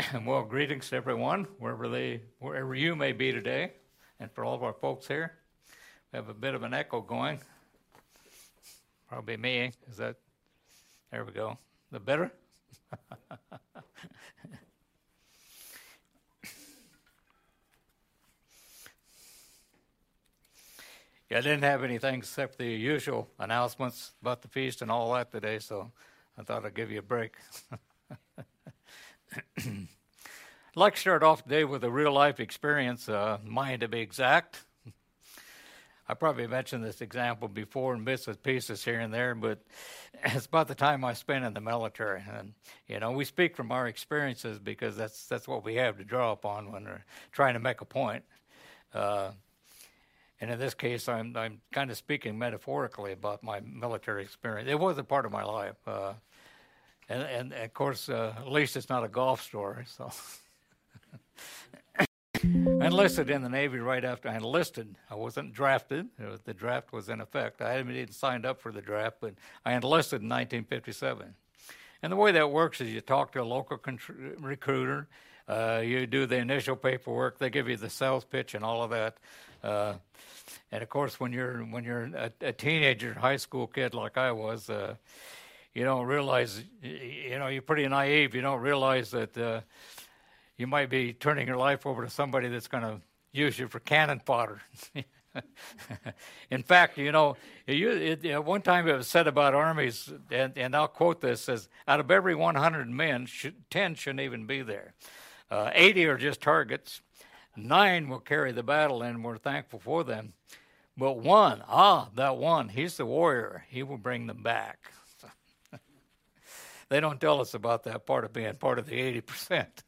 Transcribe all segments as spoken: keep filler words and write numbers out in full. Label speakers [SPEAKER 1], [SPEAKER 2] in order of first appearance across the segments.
[SPEAKER 1] Well, greetings to everyone, wherever they, wherever you may be today, and for all of our folks here. We have a bit of an echo going. Probably me. Is that? There we go. The better? Yeah, I didn't have anything except the usual announcements about the feast and all that today, so I thought I'd give you a break. I'd like to start off today with a real-life experience, uh, mine to be exact. I probably mentioned this example before in bits and pieces here and there, but it's about the time I spent in the military. And, you know, we speak from our experiences because that's that's what we have to draw upon when we're trying to make a point. Uh, and in this case, I'm I'm kind of speaking metaphorically about my military experience. It was a part of my life. Uh, and, and, of course, uh, at least it's not a golf story, so... I enlisted in the Navy right after I enlisted. I wasn't drafted. Was, the draft was in effect. I hadn't even signed up for the draft, but I enlisted in nineteen fifty-seven. And the way that works is you talk to a local contr- recruiter. Uh, you do the initial paperwork. They give you the sales pitch and all of that. Uh, and, of course, when you're when you're a, a teenager, high school kid like I was, uh, you don't realize, you know, you're pretty naive. You don't realize that... Uh, You might be turning your life over to somebody that's going to use you for cannon fodder. In fact, you know, it, it, one time it was said about armies, and, and I'll quote this, says, out of every one hundred men, should, ten shouldn't even be there. Uh, eighty are just targets. Nine will carry the battle, and we're thankful for them. But one, ah, that one, he's the warrior. He will bring them back. They don't tell us about that part of being part of the eighty percent.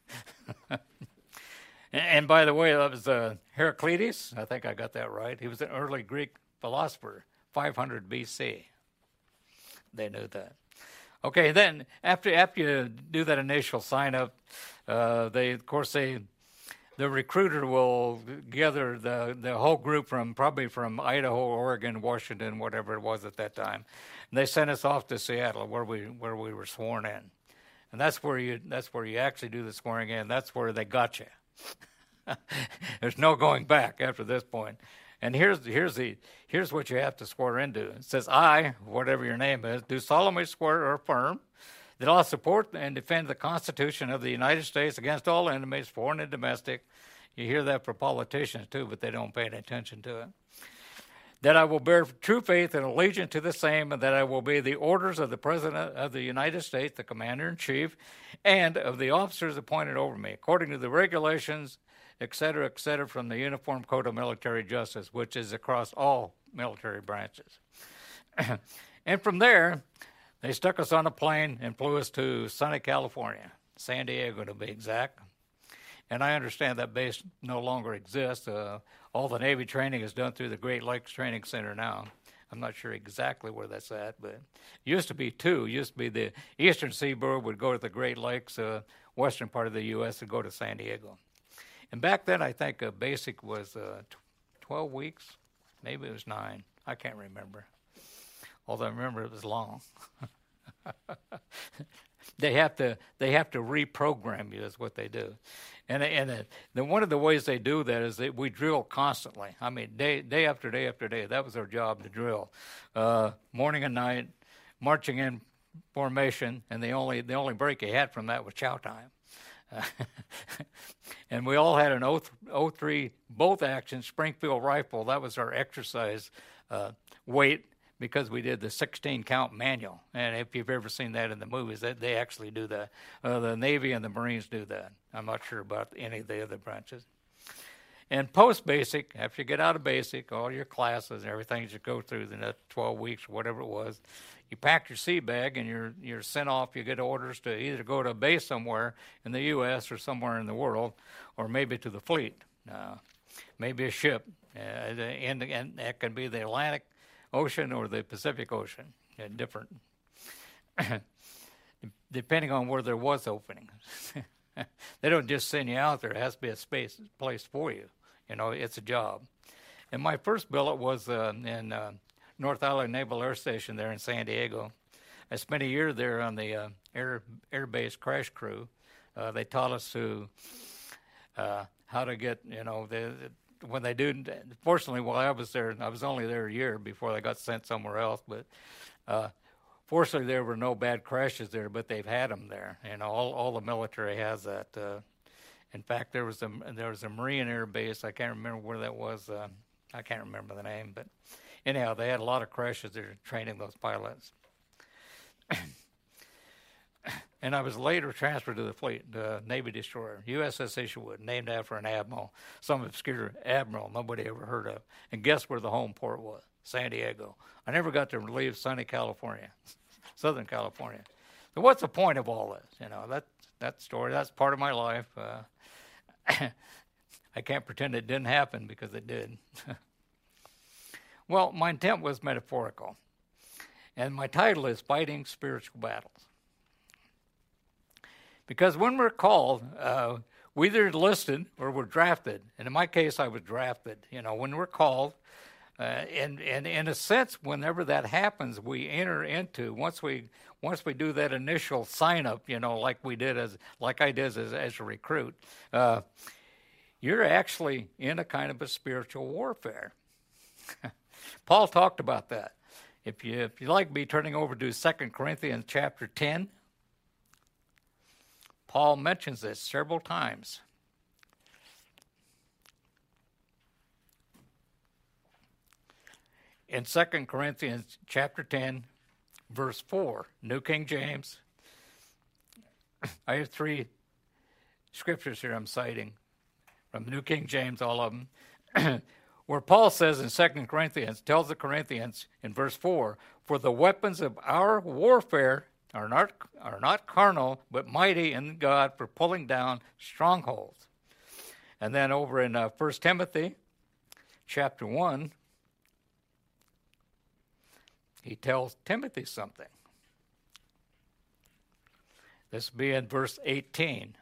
[SPEAKER 1] And by the way, that was uh, Heraclitus. I think I got that right. He was an early Greek philosopher, five hundred B C. They knew that. Okay, then after after you do that initial sign up, uh, they of course they the recruiter will gather the the whole group from probably from Idaho, Oregon, Washington, whatever it was at that time. And they sent us off to Seattle, where we where we were sworn in, and that's where you that's where you actually do the swearing in. That's where they got you. There's no going back after this point. And here's here's the here's what you have to swear into. It says, "I, whatever your name is, do solemnly swear or affirm that I'll support and defend the Constitution of the United States against all enemies, foreign and domestic." You hear that for politicians too, but they don't pay any attention to it. That I will bear true faith and allegiance to the same, and that I will obey the orders of the President of the United States, the Commander-in-Chief, and of the officers appointed over me, according to the regulations, et cetera, et cetera, from the Uniform Code of Military Justice, which is across all military branches. And from there, they stuck us on a plane and flew us to sunny California, San Diego to be exact. And I understand that base no longer exists. Uh, all the Navy training is done through the Great Lakes Training Center now. I'm not sure exactly where that's at, but it used to be two. It used to be the eastern seaboard would go to the Great Lakes, uh, western part of the U S would go to San Diego. And back then, I think uh, basic was uh, twelve weeks. Maybe it was nine. I can't remember. Although I remember it was long. They have to they have to reprogram you. That's what they do, and and uh, the, one of the ways they do that is that we drill constantly. I mean, day day after day after day. That was our job, to drill, uh, morning and night, marching in formation, and the only the only break you had from that was chow time. Uh, and we all had an oh three both action Springfield rifle. That was our exercise uh, weight, because we did the sixteen count manual. And if you've ever seen that in the movies, they, they actually do that. Uh, the Navy and the Marines do that. I'm not sure about any of the other branches. And post-basic, after you get out of basic, all your classes and everything you go through the next twelve weeks, or whatever it was, you pack your sea bag and you're, you're sent off. You get orders to either go to a base somewhere in the U S or somewhere in the world, or maybe to the fleet, uh, maybe a ship. Uh, and, and that can be the Atlantic Ocean or the Pacific Ocean, and different, depending on where there was openings. They don't just send you out there. It has to be a space place for you. You know, it's a job. And my first billet was uh, in uh, North Island Naval Air Station there in San Diego. I spent a year there on the uh, air air base crash crew, Uh, they taught us to uh, how to get, you know, they, when they do. Fortunately, while I was there, I was only there a year before they got sent somewhere else. But uh, fortunately, there were no bad crashes there. But they've had them there. You know, all all the military has that. Uh, in fact, there was a there was a Marine Air Base. I can't remember where that was. Uh, I can't remember the name, but anyhow, they had a lot of crashes there training those pilots. And I was later transferred to the fleet, the Navy destroyer, U S S Isherwood, named after an admiral, some obscure admiral nobody ever heard of. And guess where the home port was? San Diego. I never got to leave sunny California, Southern California. So what's the point of all this? You know, that that story, that's part of my life. Uh, I can't pretend it didn't happen because it did. Well, my intent was metaphorical. And my title is Fighting Spiritual Battles. Because when we're called, uh, we either enlisted or we're drafted. And in my case, I was drafted. You know, when we're called, uh, and, and in a sense, whenever that happens, we enter into, once we once we do that initial sign-up, you know, like we did as, like I did as, as a recruit, uh, you're actually in a kind of a spiritual warfare. Paul talked about that. If you if you like me turning over to Second Corinthians chapter ten, Paul mentions this several times. In Second Corinthians chapter ten, verse four, New King James, I have three scriptures here I'm citing from New King James, all of them, where Paul says in Second Corinthians, tells the Corinthians in verse four, for the weapons of our warfare are not are not carnal, but mighty in God for pulling down strongholds. And then over in uh, First Timothy chapter one, he tells Timothy something. This will be in verse eighteen.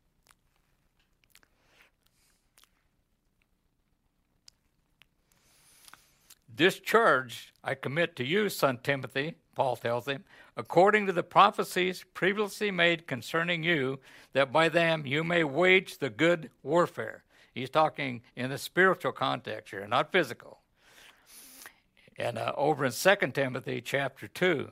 [SPEAKER 1] This charge I commit to you, son Timothy, Paul tells him, according to the prophecies previously made concerning you, that by them you may wage the good warfare. He's talking in a spiritual context here, not physical. And uh, over in Second Timothy chapter two,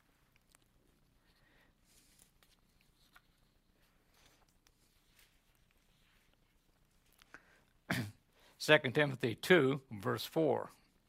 [SPEAKER 1] Second Timothy two, verse four.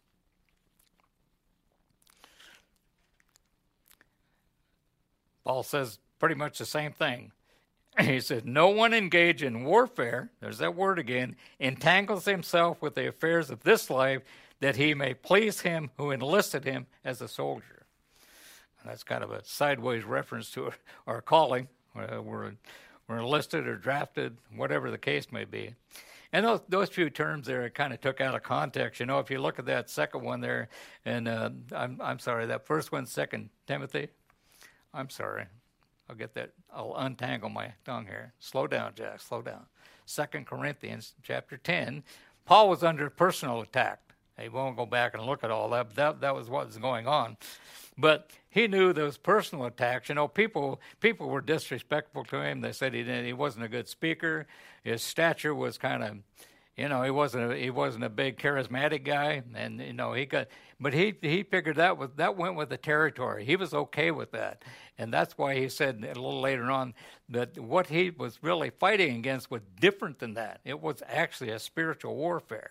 [SPEAKER 1] Paul says pretty much the same thing. He says, no one engaged in warfare, there's that word again, entangles himself with the affairs of this life, that he may please him who enlisted him as a soldier. And that's kind of a sideways reference to our calling. Uh, we're, we're enlisted or drafted, whatever the case may be. And those those few terms there, it kind of took out of context. You know, if you look at that second one there, and uh, I'm I'm sorry, that first one, Second Timothy. I'm sorry. I'll get that. I'll untangle my tongue here. Slow down, Jack. Slow down. Second Corinthians chapter ten. Paul was under personal attack. He won't go back and look at all that, but that, that was what was going on. But he knew those personal attacks. You know, people people were disrespectful to him. They said he didn't, he wasn't a good speaker. His stature was kind of, you know, he wasn't a, he wasn't a big charismatic guy, and you know he got. But he he figured that was that went with the territory. He was okay with that, and that's why he said a little later on that what he was really fighting against was different than that. It was actually a spiritual warfare.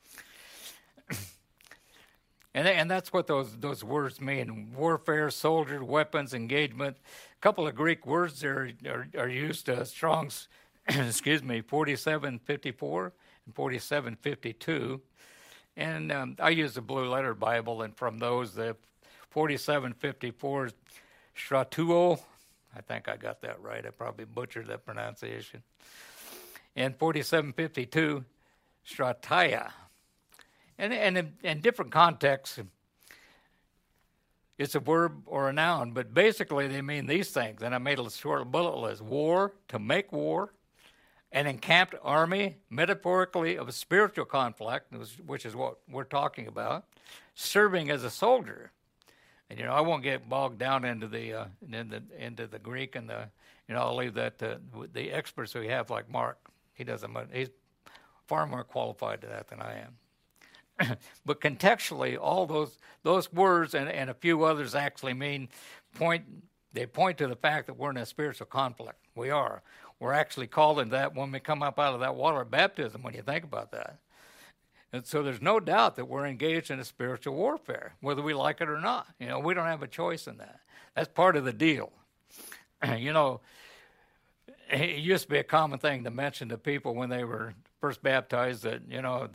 [SPEAKER 1] And and that's what those those words mean: warfare, soldier, weapons, engagement. A couple of Greek words there are, are used. Uh, Strong's, excuse me, forty-seven fifty-four and forty-seven fifty-two. And um, I use the Blue Letter Bible, and from those, the forty-seven fifty-four, stratuo. I think I got that right. I probably butchered that pronunciation. And forty-seven fifty-two, stratia. And, and in, in different contexts, it's a verb or a noun, but basically they mean these things. And I made a short bullet list. War, to make war, an encamped army, metaphorically of a spiritual conflict, which is what we're talking about, serving as a soldier. And, you know, I won't get bogged down into the uh, into, into the Greek and the You know, I'll leave that to the experts we have, like Mark. He doesn't. He's far more qualified to that than I am. But contextually, all those those words and, and a few others actually mean point. They point to the fact that we're in a spiritual conflict. We are. We're actually called into that when we come up out of that water of baptism. When you think about that, and so there's no doubt that we're engaged in a spiritual warfare, whether we like it or not. You know, we don't have a choice in that. That's part of the deal. You know, it used to be a common thing to mention to people when they were first baptized that, you know,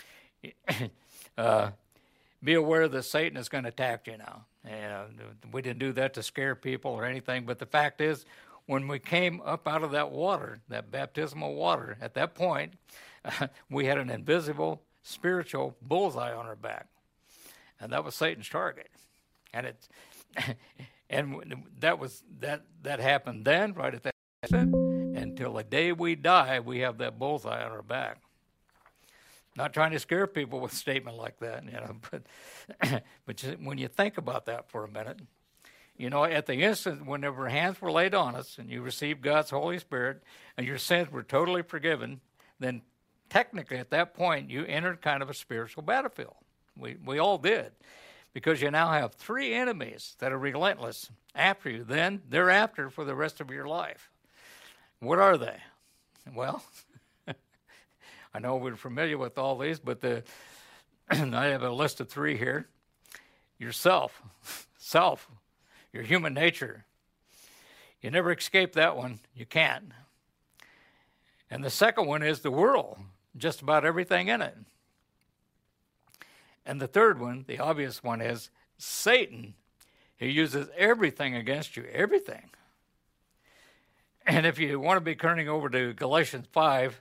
[SPEAKER 1] uh, be aware that Satan is going to attack you now. And we didn't do that to scare people or anything, but the fact is, when we came up out of that water, that baptismal water, at that point, uh, we had an invisible spiritual bullseye on our back, and that was Satan's target. And it, and that was that that happened then, right at that instant, until the day we die, we have that bullseye on our back. Not trying to scare people with a statement like that, you know, but but when you think about that for a minute, you know, at the instant whenever hands were laid on us and you received God's Holy Spirit and your sins were totally forgiven, then technically at that point you entered kind of a spiritual battlefield. We we all did, because you now have three enemies that are relentless after you, then thereafter for the rest of your life. What are they? Well, I know we're familiar with all these, but the I have a list of three here. Yourself, self, your human nature. You never escape that one. You can't. And the second one is the world, just about everything in it. And the third one, the obvious one, is Satan. He uses everything against you, everything. And if you want to be turning over to Galatians five,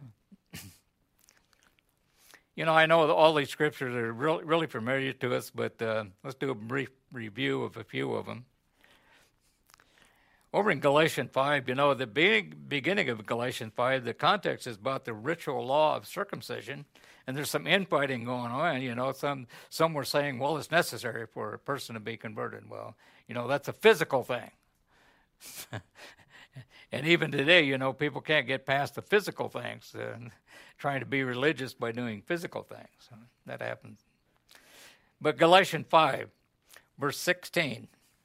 [SPEAKER 1] you know, I know all these scriptures are really, really familiar to us, but uh, let's do a brief review of a few of them. Over in Galatians five, you know, the beginning of Galatians five, the context is about the ritual law of circumcision, and there's some infighting going on. You know, some some were saying, well, it's necessary for a person to be converted. Well, you know, that's a physical thing. And even today, you know, people can't get past the physical things, uh, trying to be religious by doing physical things. So that happens. But Galatians five, verse sixteen,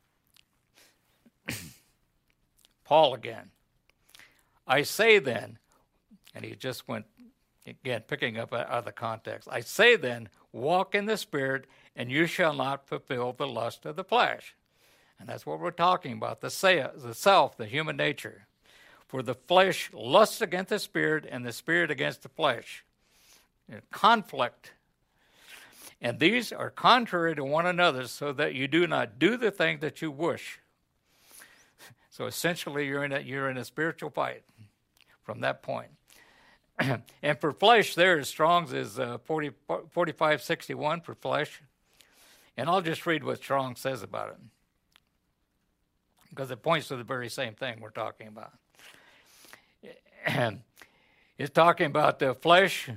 [SPEAKER 1] Paul again. I say then, and he just went, again, picking up out of the context. I say then, walk in the Spirit, and you shall not fulfill the lust of the flesh. And that's what we're talking about, the self, the human nature. For the flesh lusts against the Spirit, and the Spirit against the flesh. Conflict. And these are contrary to one another, so that you do not do the thing that you wish. So essentially, you're in a, you're in a spiritual fight from that point. And for flesh, there is Strong's is uh, forty, forty-five sixty-one for flesh. And I'll just read what Strong says about it, because it points to the very same thing we're talking about. It's talking about the flesh.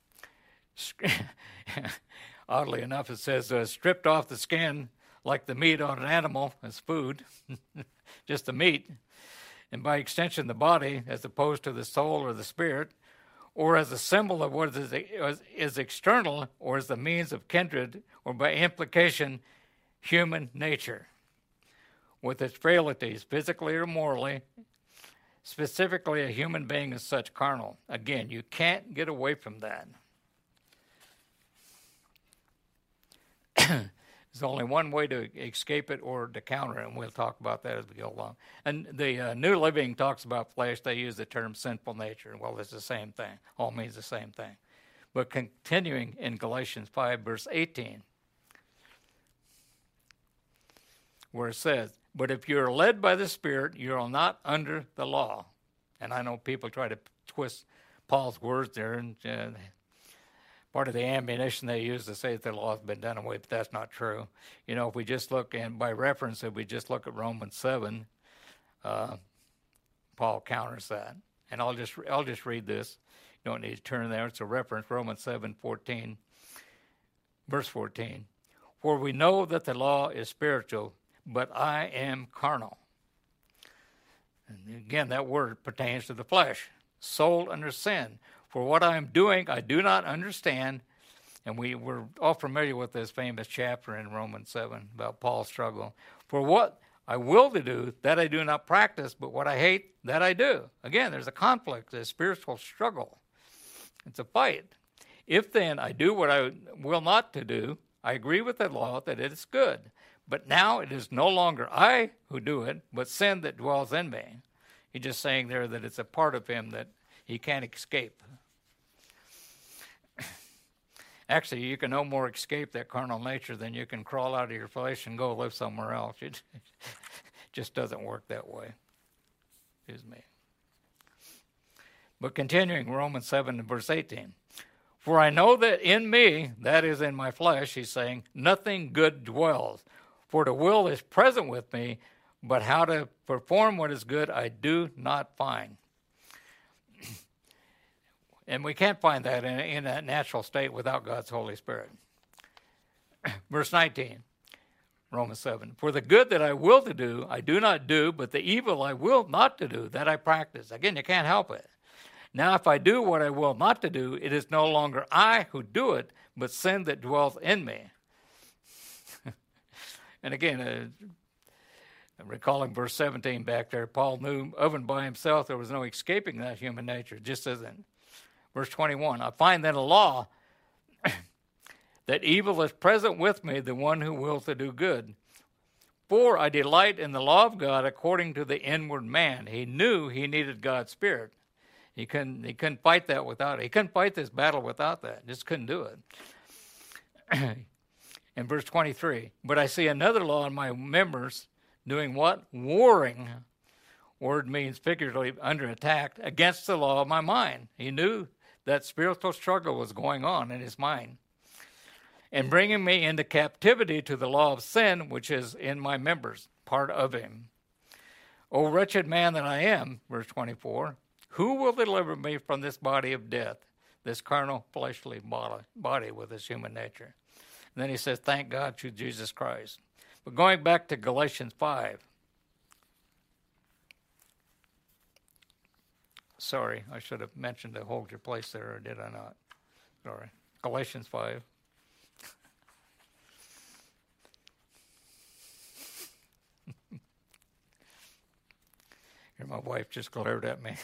[SPEAKER 1] Oddly enough, it says uh, stripped off the skin like the meat on an animal as food, just the meat, and by extension the body as opposed to the soul or the spirit, or as a symbol of what is, is external, or as the means of kindred, or by implication human nature, with its frailties, physically or morally. Specifically, a human being is such carnal. Again, you can't get away from that. There's only one way to escape it or to counter it, and we'll talk about that as we go along. And the uh, New Living talks about flesh. They use the term sinful nature. Well, it's the same thing. All means the same thing. But continuing in Galatians five, verse eighteen, where it says, but if you're led by the Spirit, you're not under the law. And I know people try to twist Paul's words there, and uh, part of the ammunition they use to say that the law has been done away, but that's not true. You know, if we just look, and by reference, if we just look at Romans seven, uh, Paul counters that. And I'll just I'll just read this. You don't need to turn there. It's a reference, Romans seven, fourteen, verse fourteen. For we know that the law is spiritual, but I am carnal. And again, that word pertains to the flesh, sold under sin. For what I am doing, I do not understand. And we, we're all familiar with this famous chapter in Romans seven about Paul's struggle. For what I will to do, that I do not practice, but what I hate, that I do. Again, there's a conflict, a spiritual struggle. It's a fight. If then I do what I will not to do, I agree with the law that it is good. But now it is no longer I who do it, but sin that dwells in me. He's just saying there that it's a part of him that he can't escape. Actually, you can no more escape that carnal nature than you can crawl out of your flesh and go live somewhere else. It just doesn't work that way. Excuse me. But continuing, Romans seven and verse eighteen. For I know that in me, that is in my flesh, he's saying, nothing good dwells. For the will is present with me, but how to perform what is good I do not find. And we can't find that in, in a natural state without God's Holy Spirit. Verse nineteen, Romans seven. For the good that I will to do, I do not do, but the evil I will not to do, that I practice. Again, you can't help it. Now if I do what I will not to do, it is no longer I who do it, but sin that dwells in me. And again, uh, recalling verse seventeen back there, Paul knew of and by himself there was no escaping that human nature. It just isn't. Verse twenty-one, I find then a law that evil is present with me, the one who wills to do good. For I delight in the law of God according to the inward man. He knew he needed God's Spirit. He couldn't, he couldn't fight that without it. He couldn't fight this battle without that. Just couldn't do it. In verse twenty-three, but I see another law in my members doing what? Warring. Word means figuratively under attack against the law of my mind. He knew that spiritual struggle was going on in his mind. And bringing me into captivity to the law of sin, which is in my members, part of him. O wretched man that I am, verse twenty-four, who will deliver me from this body of death, this carnal, fleshly body, body with this human nature? And then he says, thank God through Jesus Christ. But going back to Galatians five. Sorry, I should have mentioned to hold your place there, or did I not? Sorry. Galatians five. Here, my wife just glared at me.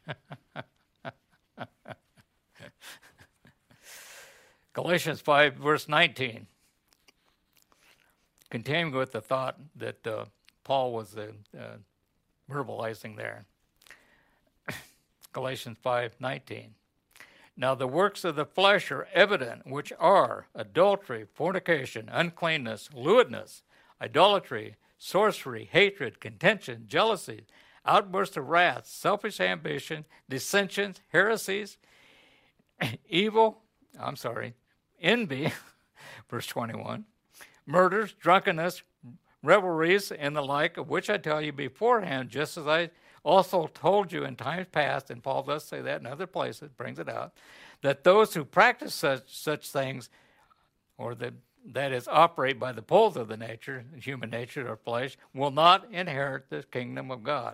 [SPEAKER 1] Galatians five, verse nineteen. Continuing with the thought that uh, Paul was uh, uh, verbalizing there. Galatians five nineteen. Now the works of the flesh are evident, which are adultery, fornication, uncleanness, lewdness, idolatry, sorcery, hatred, contention, jealousy, outbursts of wrath, selfish ambition, dissensions, heresies, evil, I'm sorry, envy, verse twenty-one, murders, drunkenness, revelries, and the like, of which I tell you beforehand, just as I also told you in times past, and Paul does say that in other places, brings it out, that those who practice such such things, or that that is operate by the pulls of the nature, human nature or flesh, will not inherit the kingdom of God.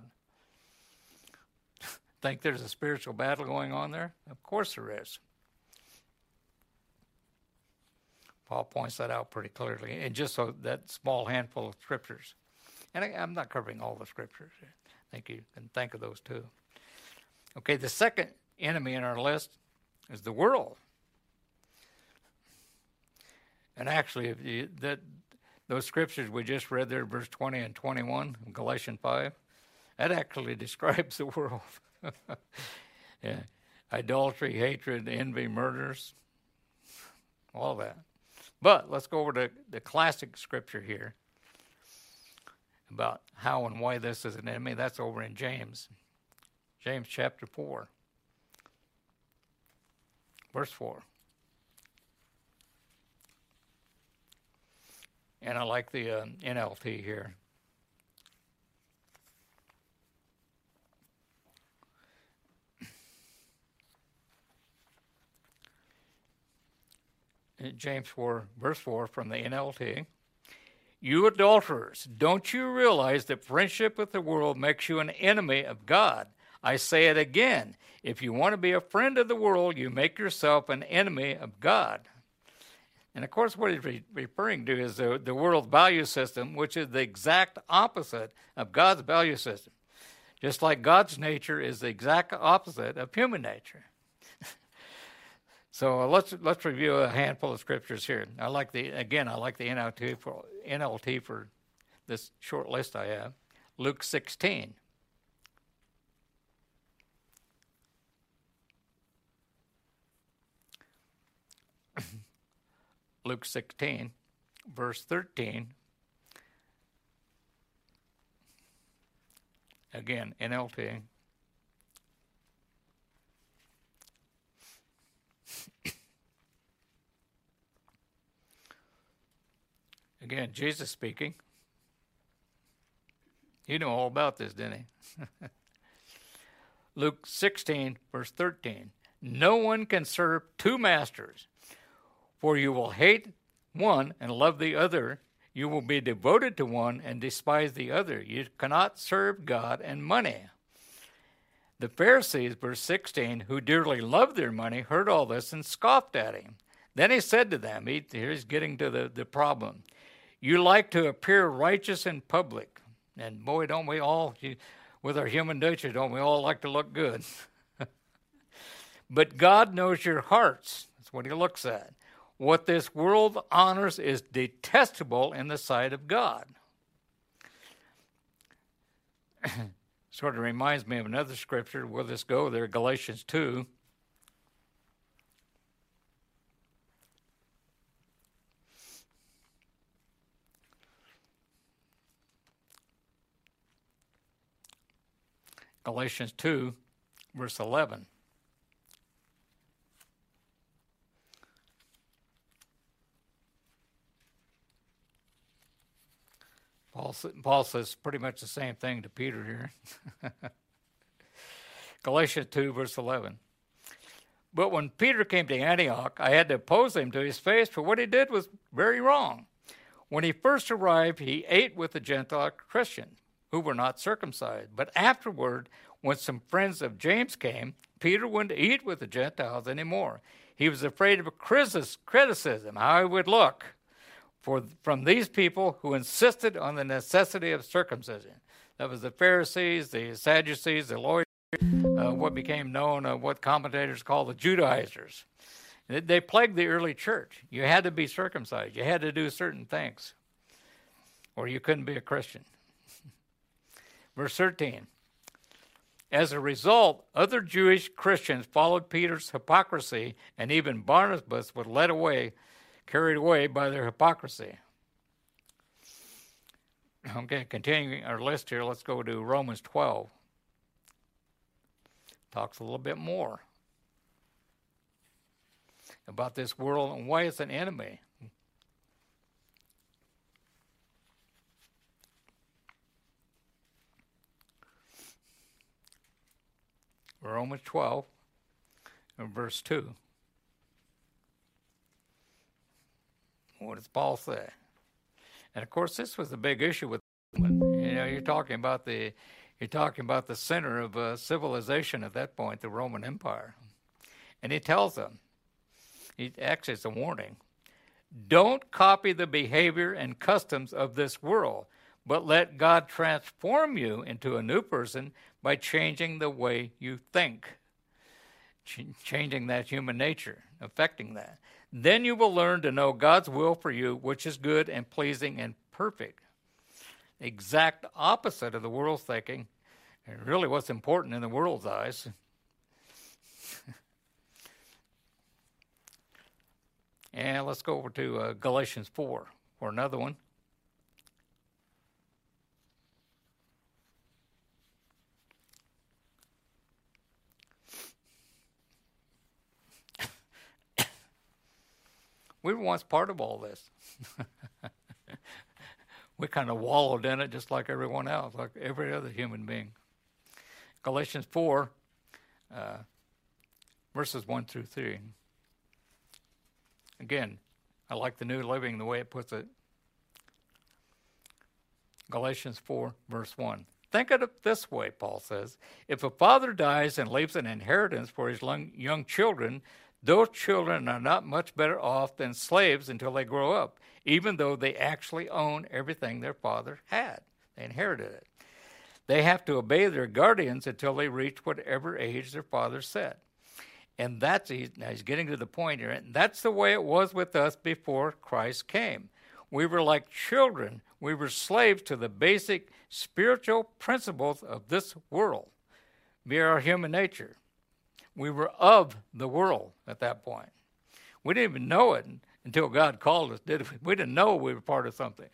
[SPEAKER 1] Think there's a spiritual battle going on there? Of course there is. Paul points that out pretty clearly in just so that small handful of scriptures. And I, I'm not covering all the scriptures. I think you can think of those too. Okay, the second enemy in our list is the world. And actually, if you, that those scriptures we just read there, verse twenty and twenty-one of Galatians five, that actually describes the world. Yeah. Idolatry, hatred, envy, murders, all that. But let's go over to the classic scripture here about how and why this is an enemy. That's over in James. James chapter four, verse four. And I like the uh, N L T here. James four, verse four from the N L T. You adulterers, don't you realize that friendship with the world makes you an enemy of God? I say it again. If you want to be a friend of the world, you make yourself an enemy of God. And of course, what he's re- referring to is the, the world's value system, which is the exact opposite of God's value system. Just like God's nature is the exact opposite of human nature. So uh, let's let's review a handful of scriptures here. I like the again. I like the N L T for N L T for this short list I have. Luke sixteen. Luke sixteen, verse thirteen. Again, N L T. Again, Jesus speaking. You know all about this, didn't he? Luke sixteen, verse thirteen. No one can serve two masters, for you will hate one and love the other. You will be devoted to one and despise the other. You cannot serve God and money. The Pharisees, verse sixteen, who dearly loved their money, heard all this and scoffed at him. Then he said to them, he, here's getting to the, the problem. You like to appear righteous in public. And boy, don't we all, with our human nature, don't we all like to look good? But God knows your hearts. That's what he looks at. What this world honors is detestable in the sight of God. Sort of reminds me of another scripture. We'll just go there, Galatians two. Galatians two, verse eleven. Paul, Paul says pretty much the same thing to Peter here. Galatians two, verse eleven. But when Peter came to Antioch, I had to oppose him to his face, for what he did was very wrong. When he first arrived, he ate with the Gentile Christians, who were not circumcised. But afterward, when some friends of James came, Peter wouldn't eat with the Gentiles anymore. He was afraid of a criticism, how he would look for from these people who insisted on the necessity of circumcision. That was the Pharisees, the Sadducees, the lawyers, uh, what became known, uh, what commentators call the Judaizers. They plagued the early church. You had to be circumcised. You had to do certain things, or you couldn't be a Christian. Verse thirteen. As a result, other Jewish Christians followed Peter's hypocrisy, and even Barnabas was led away, carried away by their hypocrisy. Okay, continuing our list here, let's go to Romans twelve. Talks a little bit more about this world and why it's an enemy. Romans twelve, and verse two. What does Paul say? And of course, this was a big issue with, you know, you're talking about the, you're talking about the center of uh, civilization at that point, the Roman Empire. And he tells them, he, actually it's a warning, don't copy the behavior and customs of this world, but let God transform you into a new person by changing the way you think, Ch- changing that human nature, affecting that. Then you will learn to know God's will for you, which is good and pleasing and perfect. Exact opposite of the world's thinking, and really what's important in the world's eyes. And let's go over to uh, Galatians four for another one. We were once part of all this. We kind of wallowed in it just like everyone else, like every other human being. Galatians four, uh, verses one through three. Again, I like the New Living, the way it puts it. Galatians four, verse one. Think of it this way, Paul says. If a father dies and leaves an inheritance for his young children, those children are not much better off than slaves until they grow up, even though they actually own everything their father had. They inherited it. They have to obey their guardians until they reach whatever age their father set. And that's, now he's getting to the point here, and that's the way it was with us before Christ came. We were like children. We were slaves to the basic spiritual principles of this world, via our human nature. We were of the world at that point. We didn't even know it until God called us, did we? We didn't know we were part of something.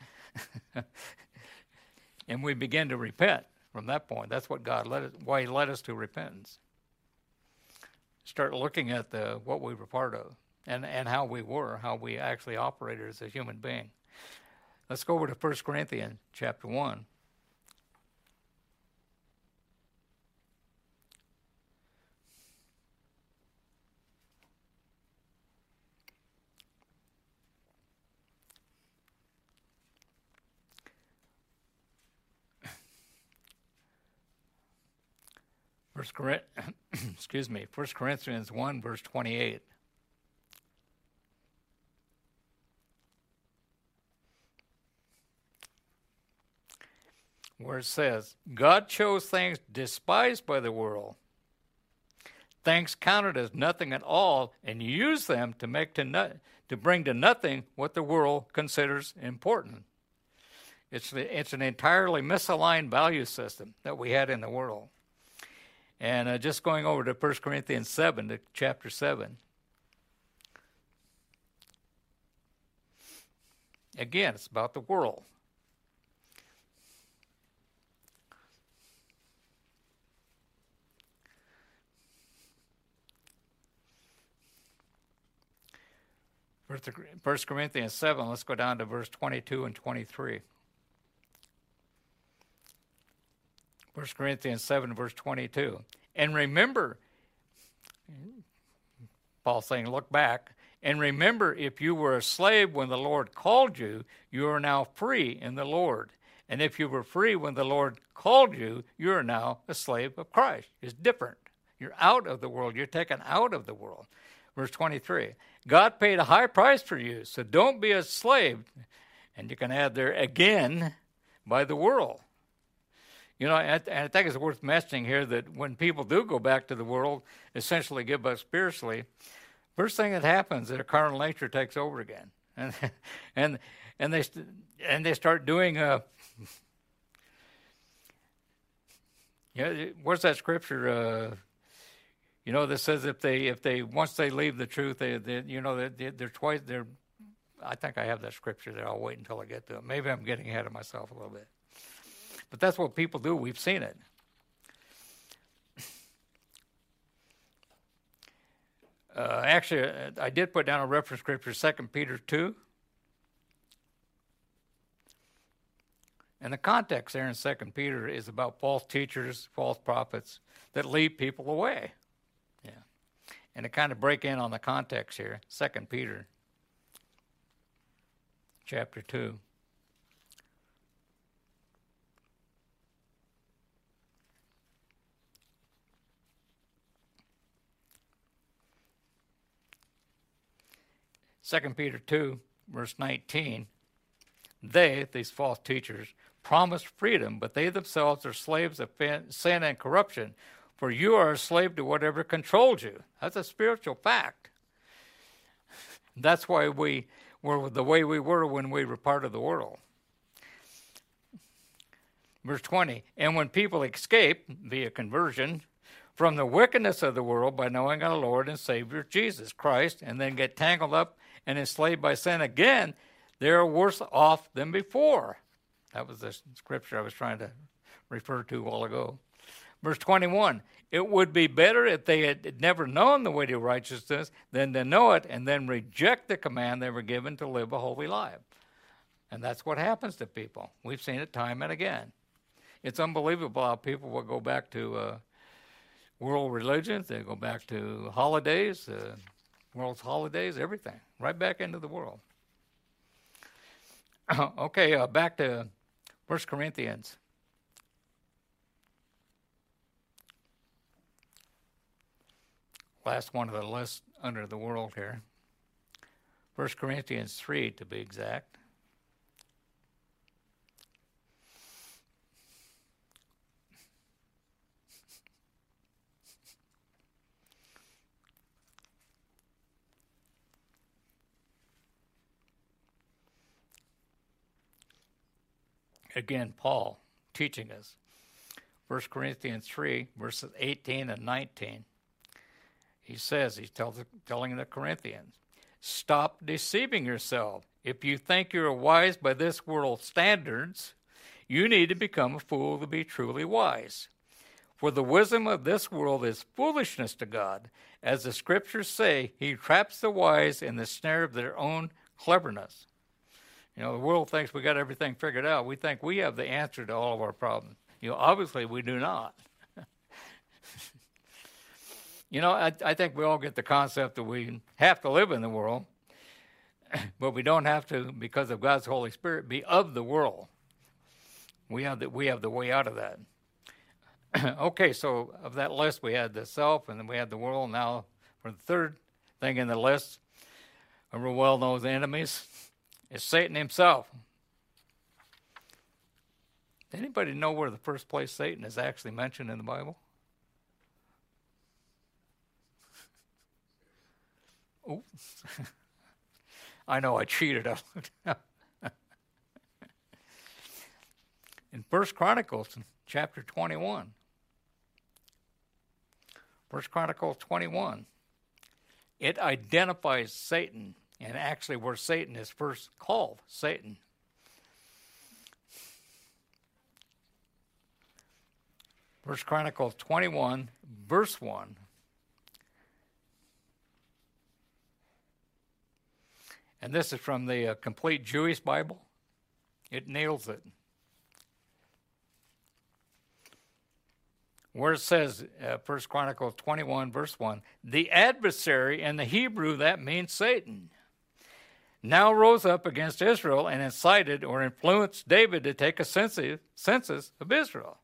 [SPEAKER 1] And we began to repent from that point. That's what God led us, why he led us to repentance. Start looking at the what we were part of and, and how we were, how we actually operated as a human being. Let's go over to First Corinthians chapter one. First Corinth, excuse me, First Corinthians one, verse twenty-eight. Where it says, God chose things despised by the world, things counted as nothing at all, and used them to make to no, to bring to nothing what the world considers important. It's the, it's an entirely misaligned value system that we had in the world. And uh, just going over to First Corinthians seven, to chapter seven. Again, it's about the world. First Corinthians seven, let's go down to verse twenty-two and twenty-three. First Corinthians seven, verse twenty-two. And remember, Paul's saying, look back, and remember, if you were a slave when the Lord called you, you are now free in the Lord. And if you were free when the Lord called you, you are now a slave of Christ. It's different. You're out of the world. You're taken out of the world. Verse twenty-three, God paid a high price for you, so don't be a slave. And you can add there, again, by the world. You know, and I think it's worth mentioning here that when people do go back to the world, essentially give up spiritually, first thing that happens, their carnal nature takes over again, and and and they and they start doing a. Yeah, where's that scripture? Uh, you know, that says if they if they once they leave the truth, they, they you know they, they're twice they're. I think I have that scripture there. I'll wait until I get to it. Maybe I'm getting ahead of myself a little bit. But that's what people do. We've seen it. Uh, actually, I did put down a reference scripture, Second Peter two. And the context there in Second Peter is about false teachers, false prophets that lead people away. Yeah. And to kind of break in on the context here, Second Peter chapter two. Second Peter two, verse nineteen, they, these false teachers, promised freedom, but they themselves are slaves of sin and corruption, for you are a slave to whatever controls you. That's a spiritual fact. That's why we were the way we were when we were part of the world. Verse twenty, and when people escape, via conversion, from the wickedness of the world by knowing our Lord and Savior Jesus Christ, and then get tangled up and enslaved by sin again, they're worse off than before. That was the scripture I was trying to refer to a while ago. Verse twenty-one, it would be better if they had never known the way to righteousness than to know it and then reject the command they were given to live a holy life. And that's what happens to people. We've seen it time and again. It's unbelievable how people will go back to uh, world religions, they go back to holidays, uh, world's holidays, everything, right back into the world. Okay, uh, back to First Corinthians. Last one of the list under the world here. First Corinthians three, to be exact. Again, Paul teaching us. First Corinthians three, verses eighteen and nineteen. He says, he's tell, telling the Corinthians, stop deceiving yourself. If you think you're wise by this world's standards, you need to become a fool to be truly wise. For the wisdom of this world is foolishness to God. As the scriptures say, he traps the wise in the snare of their own cleverness. You know, the world thinks we got everything figured out. We think we have the answer to all of our problems. You know, obviously we do not. You know, I, I think we all get the concept that we have to live in the world, but we don't have to, because of God's Holy Spirit, be of the world. We have the, we have the way out of that. Okay, so of that list, we had the self, and then we had the world. Now, for the third thing in the list, of our well-known enemies, is Satan himself. Does anybody know where the first place Satan is actually mentioned in the Bible? Oh, I know I cheated. In First Chronicles, chapter twenty-one. First Chronicles twenty-one. It identifies Satan, and actually where Satan is first called Satan. First Chronicles twenty-one, verse one. And this is from the uh, Complete Jewish Bible. It nails it. Where it says, uh, First Chronicles twenty-one, verse one, the adversary, in the Hebrew, that means Satan, now rose up against Israel and incited or influenced David to take a census of Israel.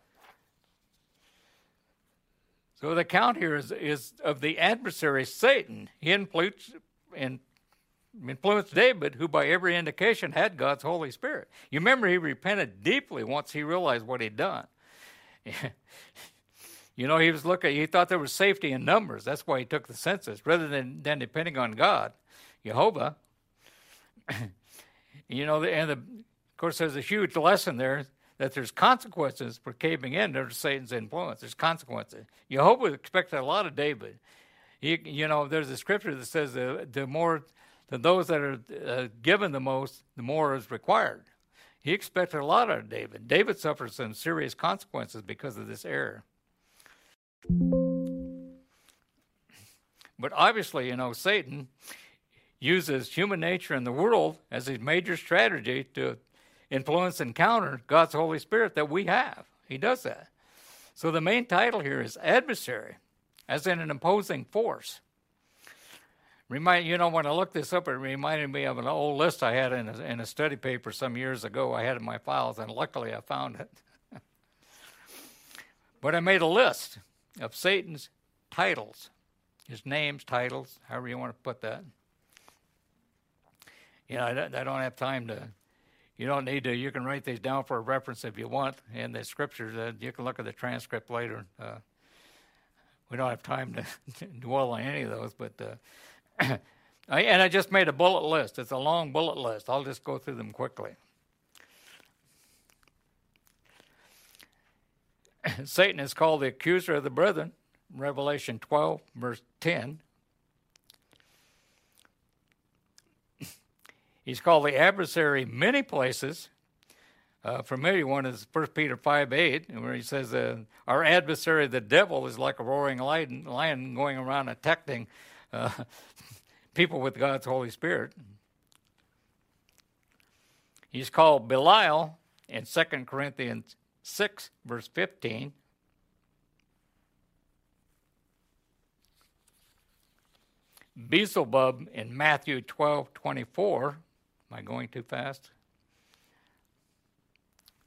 [SPEAKER 1] So the account here is, is of the adversary, Satan. He influenced, in, influenced David, who by every indication had God's Holy Spirit. You remember he repented deeply once he realized what he'd done. You know, he was looking, he thought there was safety in numbers. That's why he took the census, rather than, than depending on God, Jehovah. You know, and the, of course, there's a huge lesson there that there's consequences for caving in to Satan's influence. There's consequences. Jehovah expected a lot of David. He, you know, there's a scripture that says the, the more, to those that are uh, given the most, the more is required. He expected a lot out of David. David suffered some serious consequences because of this error. But obviously, you know, Satan uses human nature and the world as his major strategy to influence and counter God's Holy Spirit that we have. He does that. So the main title here is adversary, as in an opposing force. Remind you know, when I looked this up, it reminded me of an old list I had in a, in a study paper some years ago. I had in my files, and luckily I found it. But I made a list of Satan's titles, his names, titles, however you want to put that. You know, I don't, I don't have time to, you don't need to, you can write these down for a reference if you want in the scriptures. Uh, you can look at the transcript later. Uh, we don't have time to dwell on any of those, but, uh, I, and I just made a bullet list. It's a long bullet list. I'll just go through them quickly. Satan is called the accuser of the brethren, Revelation twelve, verse ten. He's called the adversary many places. A familiar one is First Peter five eight, where he says, uh, our adversary, the devil, is like a roaring lion, lion going around attacking uh, people with God's Holy Spirit. He's called Belial in Second Corinthians six, verse fifteen. Beelzebub in Matthew twelve, twenty-four. Am I going too fast?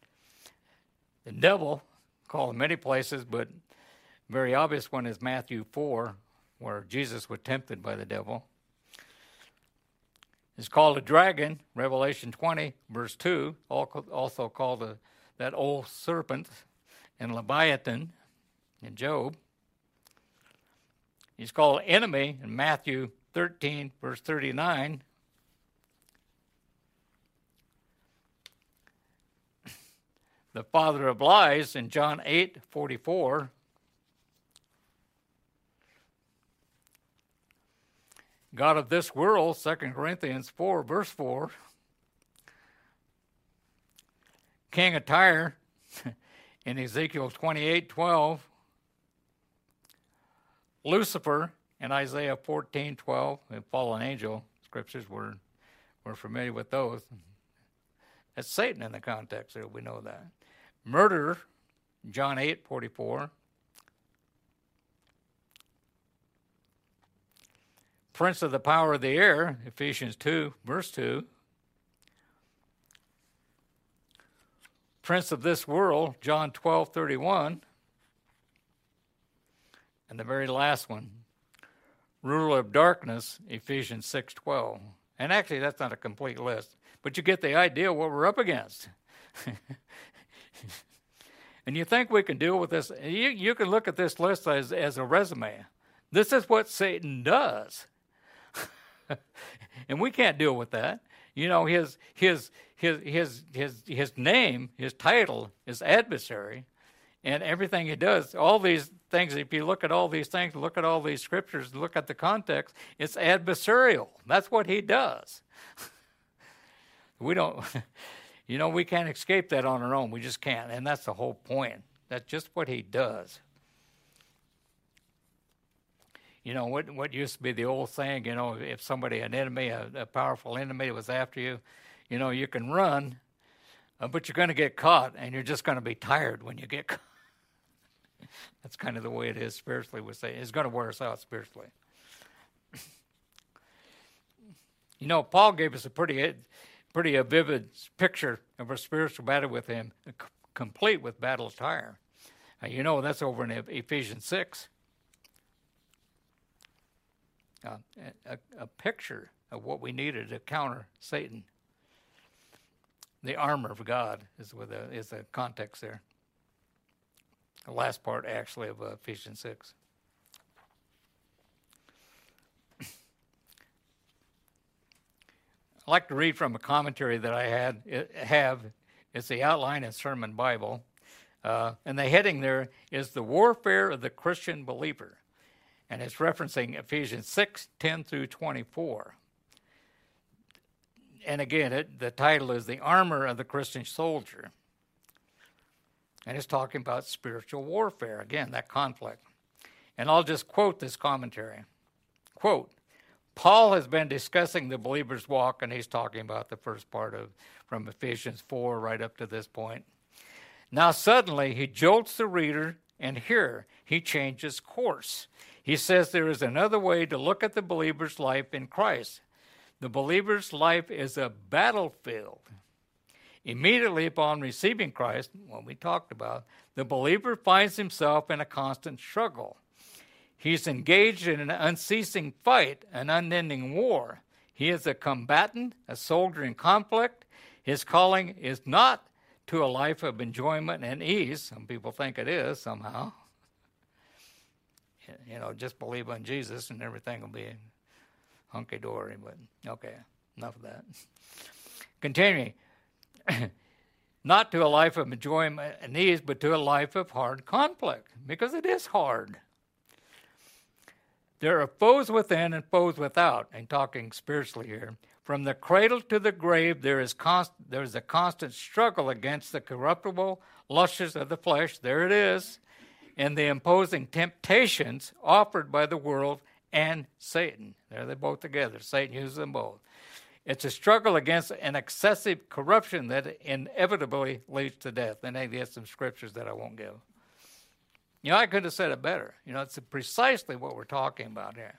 [SPEAKER 1] The devil, called in many places, but very obvious one is Matthew four, where Jesus was tempted by the devil. It's called a dragon, Revelation twenty, verse two, also called a, that old serpent, and Leviathan in Job. He's called enemy in Matthew thirteen, verse thirty-nine. The father of lies in John eight, forty-four. God of this world, Second Corinthians four, verse four. King of Tyre in Ezekiel twenty-eight, twelve. Lucifer in Isaiah fourteen, twelve. A fallen angel. Scriptures, we're, we're familiar with those. That's Satan in the context there, we know that. Murderer, John eight, forty-four. Prince of the power of the air, Ephesians two, verse two. Prince of this world, John twelve, thirty-one. And the very last one, ruler of darkness, Ephesians six, twelve. And actually, that's not a complete list, but you get the idea what we're up against. And you think we can deal with this? You, you can look at this list as, as a resume. This is what Satan does. And we can't deal with that. You know, his his his his his his name, his title is adversary, and everything he does, all these things, if you look at all these things, look at all these scriptures, look at the context, it's adversarial. That's what he does. We don't, you know, we can't escape that on our own. We just can't, and that's the whole point. That's just what he does. You know, what what used to be the old saying, you know, if somebody, an enemy, a, a powerful enemy was after you, you know, you can run, uh, but you're going to get caught, and you're just going to be tired when you get caught. That's kind of the way it is spiritually. We say it's going to wear us out spiritually. You know, Paul gave us a pretty, pretty a vivid picture of a spiritual battle with him, c- complete with battle attire. Uh, you know, that's over in Ephesians six. Uh, a, a picture of what we needed to counter Satan. The armor of God is with a, is the context there. The last part, actually, of uh, Ephesians six. I'd like to read from a commentary that I had it, have. It's the Outline and Sermon Bible. Uh, and the heading there is The Warfare of the Christian Believer. And it's referencing Ephesians six, ten through twenty-four. And again, it, the title is The Armor of the Christian Soldier. And it's talking about spiritual warfare. Again, that conflict. And I'll just quote this commentary. Quote, Paul has been discussing the believer's walk, and he's talking about the first part of from Ephesians four right up to this point. Now suddenly he jolts the reader, and here he changes course. He says there is another way to look at the believer's life in Christ. The believer's life is a battlefield. Immediately upon receiving Christ, what we talked about, the believer finds himself in a constant struggle. He's engaged in an unceasing fight, an unending war. He is a combatant, a soldier in conflict. His calling is not to a life of enjoyment and ease. Some people think it is somehow. You know, just believe on Jesus and everything will be hunky-dory. But okay, enough of that. Continuing. Not to a life of enjoyment and ease, but to a life of hard conflict, because it is hard. There are foes within and foes without. I'm talking spiritually here. From the cradle to the grave, there is const- there is a constant struggle against the corruptible lusts of the flesh. There it is. And the imposing temptations offered by the world and Satan. There they're both together. Satan uses them both. It's a struggle against an excessive corruption that inevitably leads to death. And they get some scriptures that I won't give. You know, I could have said it better. You know, it's precisely what we're talking about here.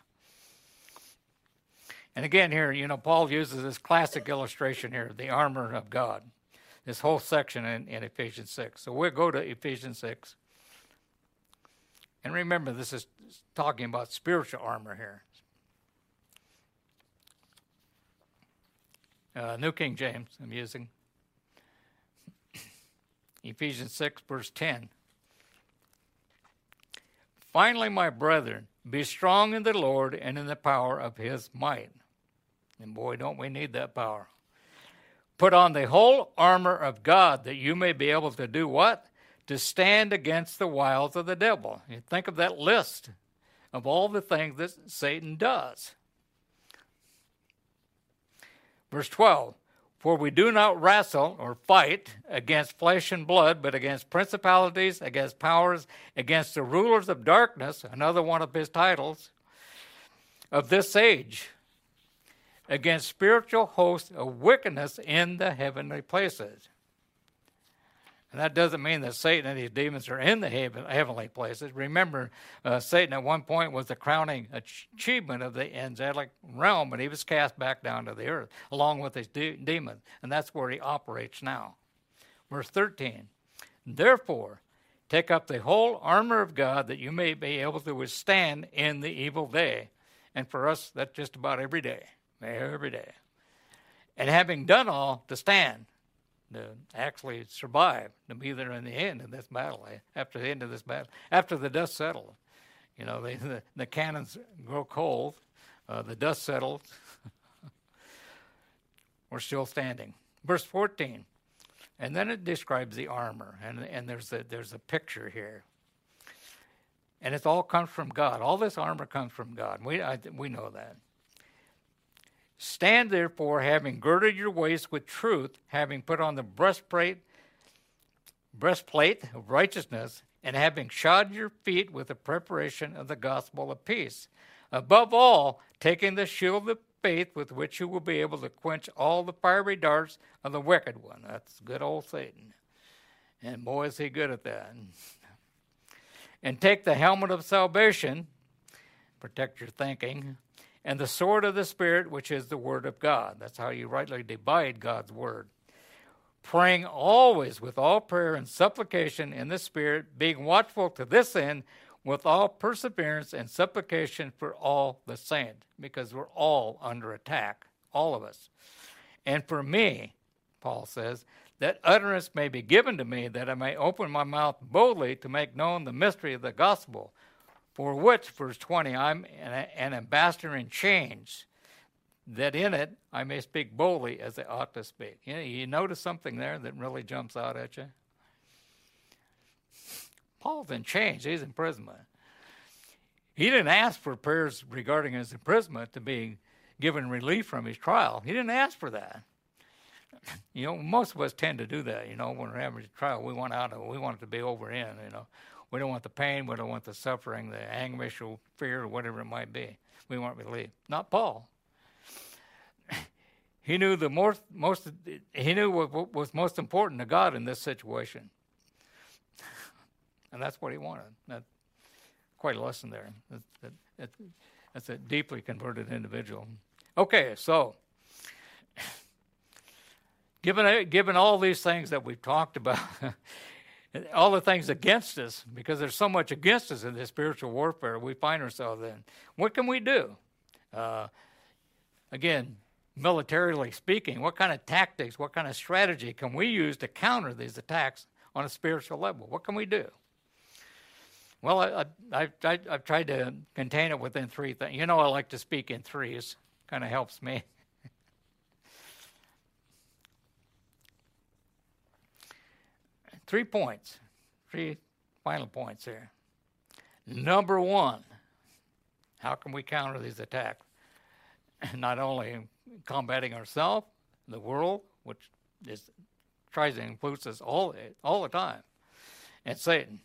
[SPEAKER 1] And again here, you know, Paul uses this classic illustration here, the armor of God. this whole section in, in Ephesians six. So we'll go to Ephesians six. And remember, this is talking about spiritual armor here. Uh, New King James I'm using. Ephesians six, verse ten. Finally, my brethren, be strong in the Lord and in the power of his might. And boy, don't we need that power. Put on the whole armor of God that you may be able to do what? To stand against the wiles of the devil. You think of that list of all the things that Satan does. Verse twelve, for we do not wrestle or fight against flesh and blood, but against principalities, against powers, against the rulers of darkness, another one of his titles, of this age, against spiritual hosts of wickedness in the heavenly places. And that doesn't mean that Satan and his demons are in the heavenly places. Remember, uh, Satan at one point was the crowning achievement of the angelic realm, but he was cast back down to the earth along with his de- demons. And that's where he operates now. Verse thirteen, therefore, take up the whole armor of God that you may be able to withstand in the evil day. And for us, that's just about every day. Every day. And having done all, to stand. To actually survive, to be there in the end of this battle, after the end of this battle, after the dust settles. You know, they, the, the cannons grow cold, uh, the dust settles, we're still standing. Verse fourteen, and then it describes the armor, and, and there's, a, there's a picture here. And it all comes from God. All this armor comes from God. We, I, we know that. Stand therefore, having girded your waist with truth, having put on the breastplate, breastplate of righteousness, and having shod your feet with the preparation of the gospel of peace. Above all, taking the shield of faith with which you will be able to quench all the fiery darts of the wicked one. That's good old Satan. And boy, is he good at that. And take the helmet of salvation, protect your thinking, and the sword of the Spirit, which is the word of God. That's how you rightly divide God's word. Praying always with all prayer and supplication in the Spirit, being watchful to this end with all perseverance and supplication for all the saints, because we're all under attack, all of us. And for me, Paul says, that utterance may be given to me, that I may open my mouth boldly to make known the mystery of the gospel, for which, verse twenty, I'm an ambassador in chains, that in it I may speak boldly as I ought to speak. You know, you notice something there that really jumps out at you? Paul's in chains. He's in imprisonment. He didn't ask for prayers regarding his imprisonment to be given relief from his trial. He didn't ask for that. You know, most of us tend to do that. You know, when we're having a trial, we want out of it. We want it to be over in, you know. We don't want the pain. We don't want the suffering, the anguish or fear or whatever it might be. We want relief. Not Paul. He knew the most, most he knew what was most important to God in this situation. And that's what he wanted. That's quite a lesson there. That, that, that, that's a deeply converted individual. Okay, so given, given all these things that we've talked about, all the things against us, because there's so much against us in this spiritual warfare we find ourselves in. What can we do? Uh, again, militarily speaking, what kind of tactics, what kind of strategy can we use to counter these attacks on a spiritual level? What can we do? Well, I, I, I, I've tried to contain it within three things. You know, I like to speak in threes. Kind of helps me. Three points, three final points here. Number one, how can we counter these attacks? Not only combating ourselves, the world, which is, tries to influence us all, all the time, and Satan.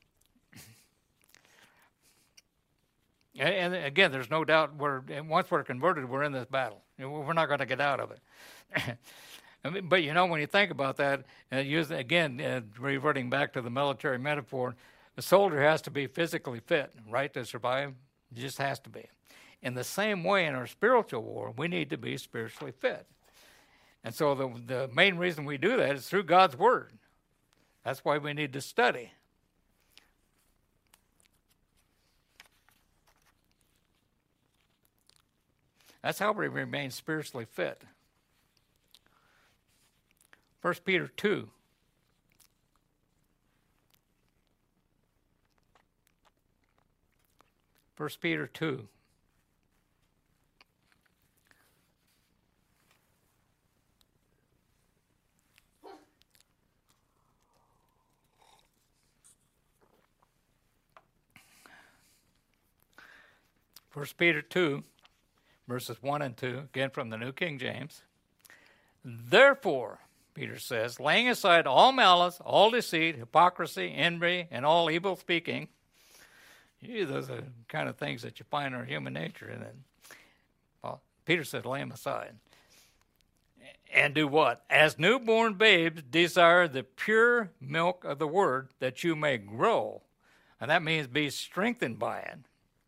[SPEAKER 1] And, and again, there's no doubt, we're once we're converted, we're in this battle. We're not going to get out of it. I mean, but, you know, when you think about that, uh, use, again, uh, reverting back to the military metaphor, the soldier has to be physically fit, right, to survive. He just has to be. In the same way, in our spiritual war, we need to be spiritually fit. And so the, the main reason we do that is through God's Word. That's why we need to study. That's how we remain spiritually fit. First Peter two. First Peter two. First Peter two, verses one and two, again from the New King James. Therefore, Peter says, laying aside all malice, all deceit, hypocrisy, envy, and all evil speaking. Gee, those are the kind of things that you find in our human nature. In it. Well, Peter said, lay them aside. And do what? As newborn babes, desire the pure milk of the word, that you may grow. And that means be strengthened by it.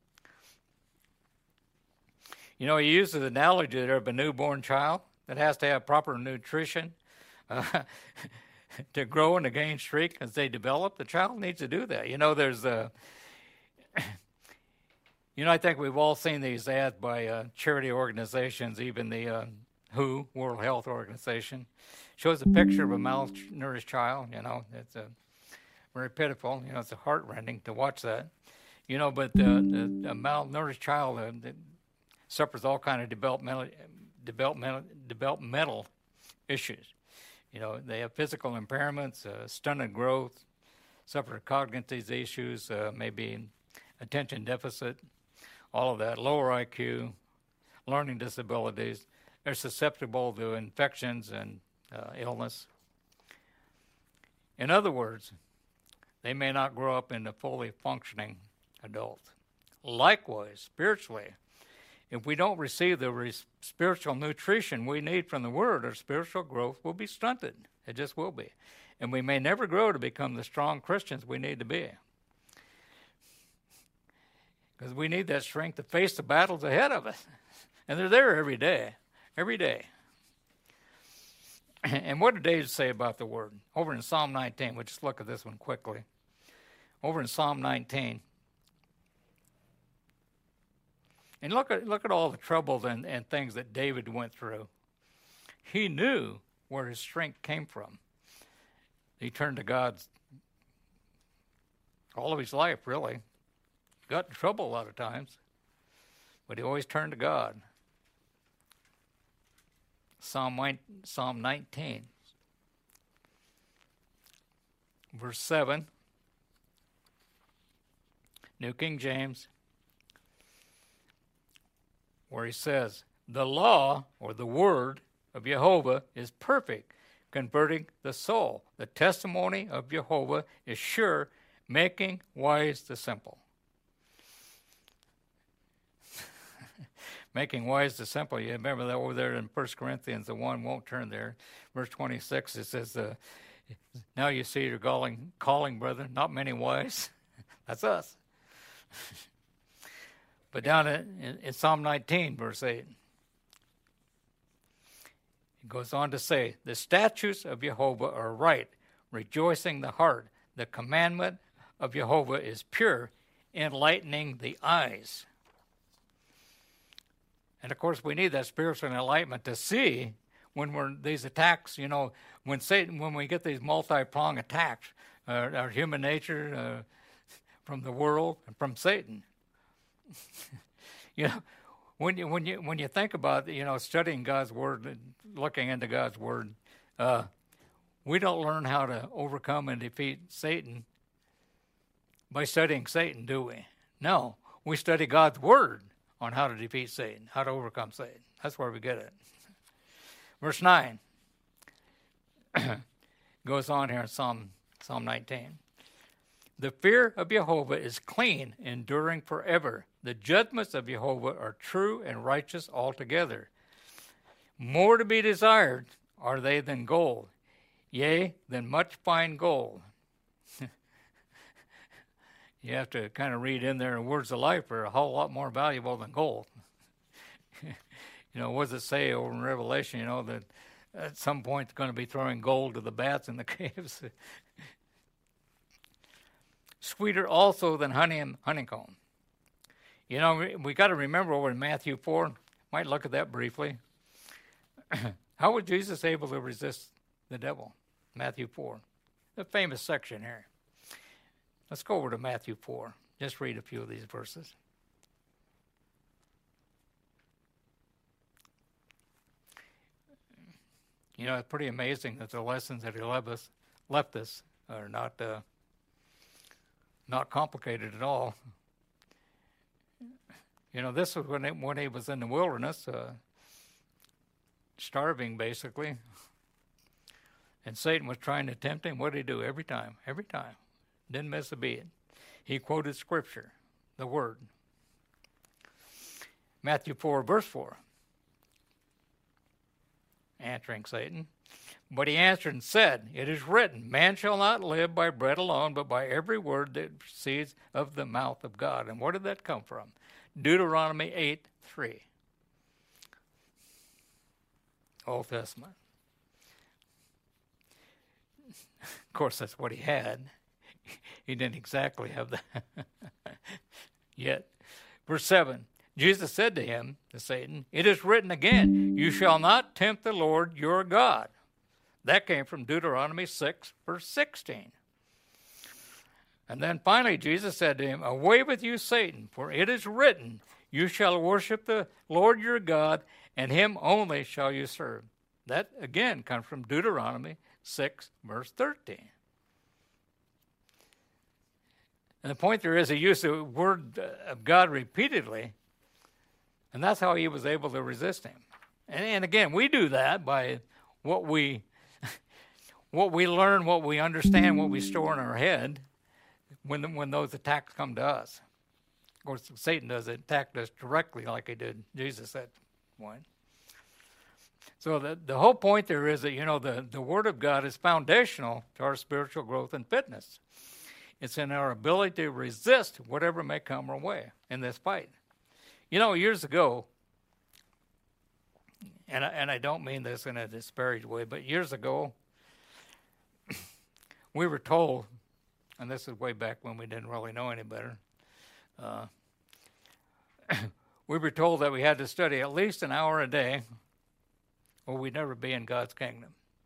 [SPEAKER 1] You know, he uses the analogy there of a newborn child that has to have proper nutrition uh, to grow and to gain strength as they develop. The child needs to do that. You know, there's a, you know, I think we've all seen these ads by uh, charity organizations, even the uh, W H O, World Health Organization, shows a picture of a malnourished child. You know, it's a very pitiful. You know, it's heart-rending to watch that. You know, but uh, the, a malnourished child uh, the, suffers all kind of developmental, developmental, developmental issues. You know, they have physical impairments, uh, stunted growth, suffer cognitive issues, uh, maybe attention deficit, all of that, lower I Q, learning disabilities. They're susceptible to infections and uh, illness. In other words, they may not grow up into fully functioning adults. Likewise, spiritually, if we don't receive the re- spiritual nutrition we need from the Word, our spiritual growth will be stunted. It just will be. And we may never grow to become the strong Christians we need to be. Because we need that strength to face the battles ahead of us. And they're there every day. Every day. And what did David say about the Word? Over in Psalm nineteen, we'll just look at this one quickly. Over in Psalm nineteen. And look at look at all the troubles and, and things that David went through. He knew where his strength came from. He turned to God all of his life, really. Got in trouble a lot of times, but he always turned to God. Psalm Psalm nineteen, verse seven, New King James, where he says, the law, or the word of Jehovah, is perfect, converting the soul. The testimony of Jehovah is sure, making wise the simple. Making wise the simple. You remember that over there in First Corinthians, the one won't turn there. Verse twenty-six, it says, uh, now you see your calling, calling, brethren, not many wise. That's us. But down in, in, in Psalm nineteen, verse eight, it goes on to say, the statutes of Jehovah are right, rejoicing the heart. The commandment of Jehovah is pure, enlightening the eyes. And, of course, we need that spiritual enlightenment to see when we're these attacks, you know, when Satan, when we get these multi-pronged attacks, uh, our human nature uh, from the world and from Satan. You know, when you when you when you think about, you know, studying God's Word, looking into God's Word, uh, we don't learn how to overcome and defeat Satan by studying Satan, do we? No, we study God's Word on how to defeat Satan, how to overcome Satan. That's where we get it. Verse nine goes on here in Psalm, Psalm nineteen. The fear of Jehovah is clean, enduring forever. The judgments of Jehovah are true and righteous altogether. More to be desired are they than gold, yea, than much fine gold. You have to kind of read in there, words of life are a whole lot more valuable than gold. You know, what does it say over in Revelation, you know, that at some point going to be throwing gold to the bats in the caves. Sweeter also than honey and honeycomb. You know, we, we got to remember over in Matthew four, might look at that briefly. How was Jesus able to resist the devil? Matthew four, the famous section here. Let's go over to Matthew four. Just read a few of these verses. You know, it's pretty amazing that the lessons that he left us, left us are not uh, not complicated at all. You know, this was when, it, when he was in the wilderness, uh, starving basically, and Satan was trying to tempt him. What did he do every time? Every time. Didn't miss a beat. He quoted Scripture, the Word. Matthew four, verse four. Answering Satan. But he answered and said, it is written, man shall not live by bread alone, but by every word that proceeds of the mouth of God. And where did that come from? Deuteronomy eight, three. Old Testament. Of course, that's what he had. He didn't exactly have that yet. Verse seven. Jesus said to him, to Satan, it is written again, you shall not tempt the Lord your God. That came from Deuteronomy six, verse sixteen. And then finally Jesus said to him, away with you, Satan, for it is written, you shall worship the Lord your God, and him only shall you serve. That, again, comes from Deuteronomy six, verse thirteen. And the point there is he used the word of God repeatedly, and that's how he was able to resist him. And, and again, we do that by what we what we learn, what we understand, what we store in our head when when those attacks come to us. Of course, Satan does attack us directly like he did Jesus at one. So the, the whole point there is that, you know, the, the Word of God is foundational to our spiritual growth and fitness. It's in our ability to resist whatever may come our way in this fight. You know, years ago, and I, and I don't mean this in a disparaged way, but years ago, we were told, and this is way back when we didn't really know any better, uh, we were told that we had to study at least an hour a day or we'd never be in God's kingdom.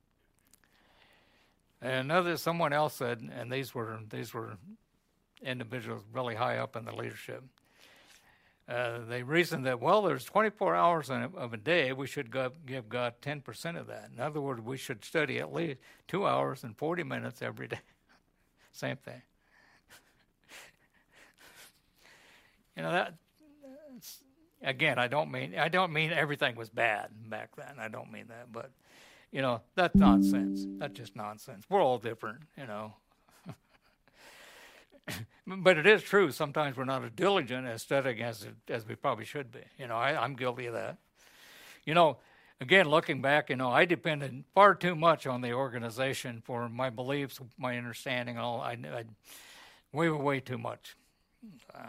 [SPEAKER 1] And another, someone else said, and these were these were individuals really high up in the leadership, Uh, they reasoned that, well, there's twenty-four hours in a, of a day. We should go, give God ten percent of that. In other words, we should study at least two hours and forty minutes every day. Same thing. You know, that, again, I don't mean I don't mean everything was bad back then. I don't mean that. But, you know, that's nonsense. That's just nonsense. We're all different, you know. But it is true. Sometimes we're not as diligent as studying as as we probably should be. You know, I, I'm guilty of that. You know, again, looking back, you know, I depended far too much on the organization for my beliefs, my understanding, all. I, I way, way too much. Uh,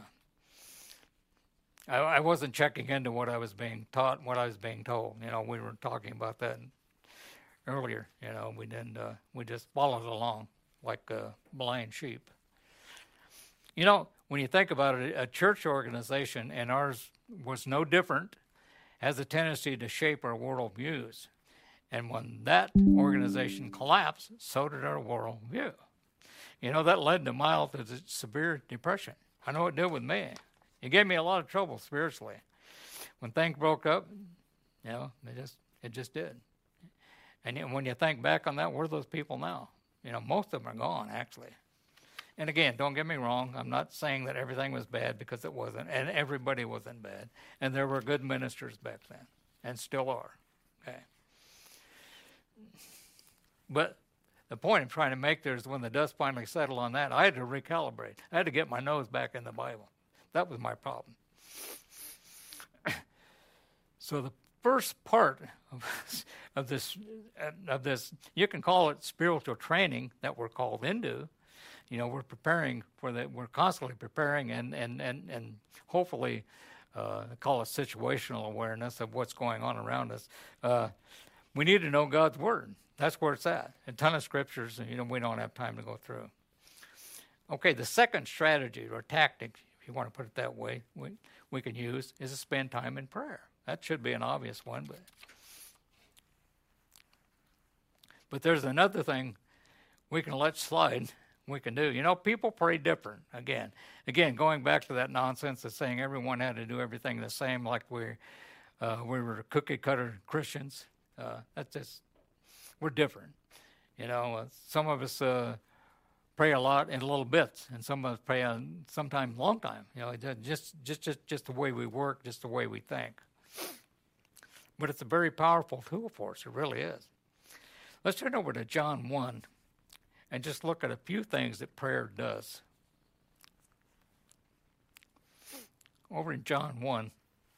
[SPEAKER 1] I, I wasn't checking into what I was being taught, what I was being told. You know, we were talking about that earlier. You know, we didn't. Uh, we just followed along like uh, blind sheep. You know, when you think about it, a church organization, and ours was no different, has a tendency to shape our worldviews. And when that organization collapsed, so did our worldview. You know, that led to mild to severe depression. I know it did with me. It gave me a lot of trouble spiritually. When things broke up, you know, it just it just did. And when you think back on that, where are those people now? You know, most of them are gone, actually. And again, don't get me wrong, I'm not saying that everything was bad, because it wasn't, and everybody wasn't bad. And there were good ministers back then, and still are. Okay. But the point I'm trying to make there is when the dust finally settled on that, I had to recalibrate. I had to get my nose back in the Bible. That was my problem. So the first part of, of this, of this, you can call it spiritual training that we're called into. You know, we're preparing for that. We're constantly preparing and and and, and hopefully uh, call it situational awareness of what's going on around us. Uh, We need to know God's Word. That's where it's at. A ton of scriptures, and you know, we don't have time to go through. Okay, the second strategy or tactic, if you want to put it that way, we, we can use is to spend time in prayer. That should be an obvious one, but but there's another thing we can let slide. We can do. You know, people pray different. Again, again, going back to that nonsense of saying everyone had to do everything the same, like we uh, we were cookie cutter Christians. Uh, that's just we're different. You know, uh, some of us uh, pray a lot in little bits, and some of us pray a sometimes long time. You know, just just just just the way we work, just the way we think. But it's a very powerful tool for us. It really is. Let's turn over to John one. And just look at a few things that prayer does. Over in John one.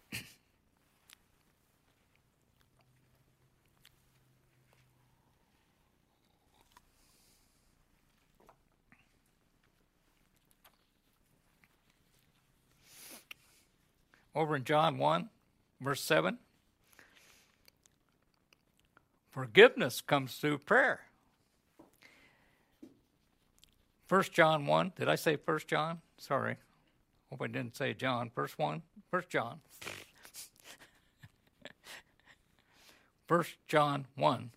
[SPEAKER 1] Over in John one, verse seven. Forgiveness comes through prayer. First John one. Did I say First John? Sorry. Hope I didn't say John. First one. First John. First John one.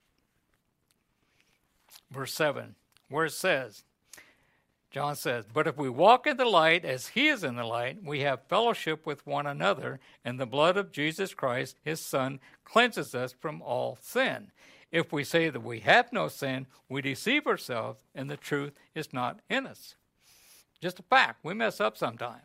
[SPEAKER 1] Verse seven. Where it says, John says, but if we walk in the light as he is in the light, we have fellowship with one another, and the blood of Jesus Christ, his Son, cleanses us from all sin. If we say that we have no sin, we deceive ourselves, and the truth is not in us. Just a fact. We mess up sometimes.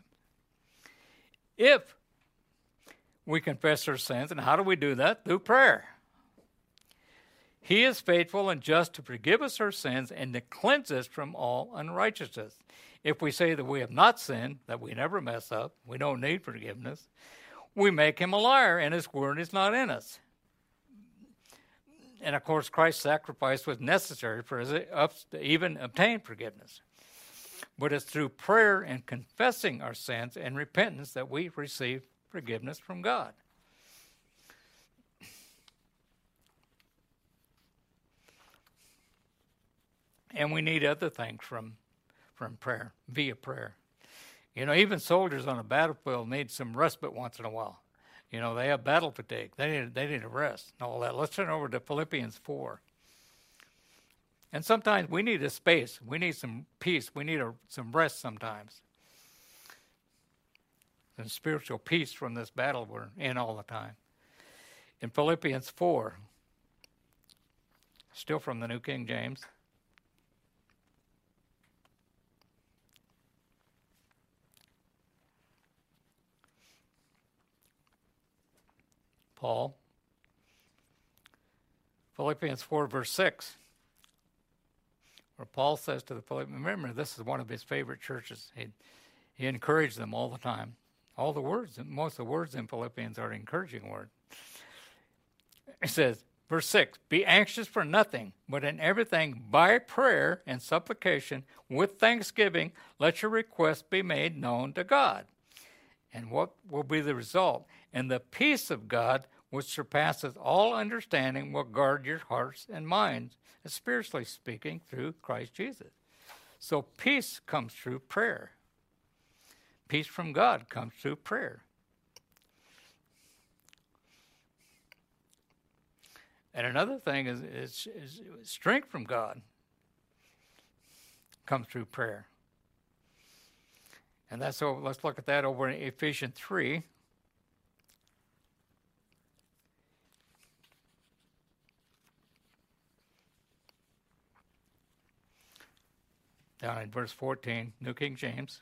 [SPEAKER 1] If we confess our sins, and how do we do that? Through prayer. He is faithful and just to forgive us our sins and to cleanse us from all unrighteousness. If we say that we have not sinned, that we never mess up, we don't need forgiveness, we make him a liar, and his word is not in us. And, of course, Christ's sacrifice was necessary for us to even obtain forgiveness. But it's through prayer and confessing our sins and repentance that we receive forgiveness from God. And we need other things from, from prayer, via prayer. You know, even soldiers on a battlefield need some respite once in a while. You know, they have battle fatigue. They need, they need a rest and all that. Let's turn over to Philippians four. And sometimes we need a space. We need some peace. We need a, some rest sometimes. And spiritual peace from this battle we're in all the time. In Philippians four, still from the New King James. Paul. Philippians four, verse six. Where Paul says to the Philippians, remember, this is one of his favorite churches. He, he encouraged them all the time. All the words, most of the words in Philippians are encouraging words. He says, verse six, be anxious for nothing, but in everything by prayer and supplication with thanksgiving, let your requests be made known to God. And what will be the result? And the peace of God, which surpasses all understanding, will guard your hearts and minds, spiritually speaking, through Christ Jesus. So peace comes through prayer. Peace from God comes through prayer. And another thing is, is, is strength from God comes through prayer. And that's over, let's look at that over in Ephesians three. Down in verse fourteen, New King James.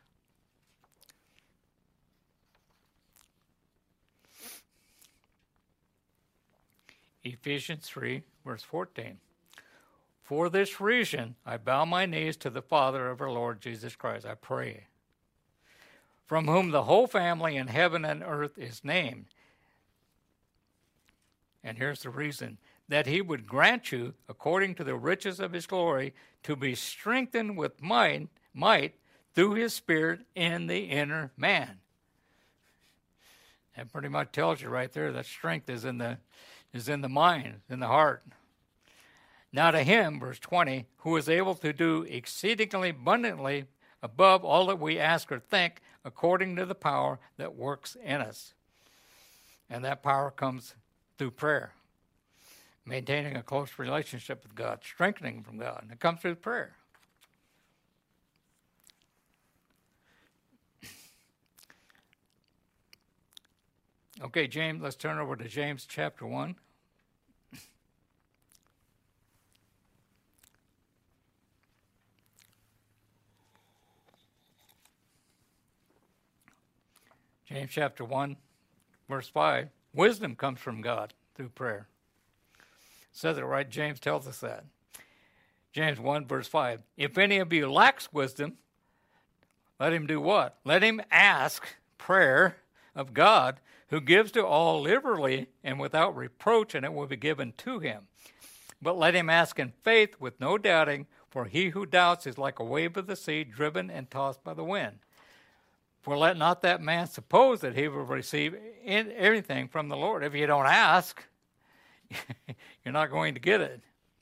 [SPEAKER 1] Ephesians three, verse fourteen. For this reason, I bow my knees to the Father of our Lord Jesus Christ. I pray. From whom the whole family in heaven and earth is named. And here's the reason. That he would grant you, according to the riches of his glory, to be strengthened with might, might through his Spirit in the inner man. That pretty much tells you right there that strength is in the is in the mind, in the heart. Now to him, verse twenty, who is able to do exceedingly abundantly above all that we ask or think, according to the power that works in us. And that power comes through prayer. Maintaining a close relationship with God, strengthening from God. And it comes through prayer. Okay, James, let's turn over to James chapter one. James chapter one, verse five. Wisdom comes from God through prayer. It says it right. James tells us that. James one, verse five. If any of you lacks wisdom, let him do what? Let him ask prayer of God, who gives to all liberally and without reproach, and it will be given to him. But let him ask in faith with no doubting, for he who doubts is like a wave of the sea, driven and tossed by the wind. For let not that man suppose that he will receive anything from the Lord. If you don't ask, you're not going to get it.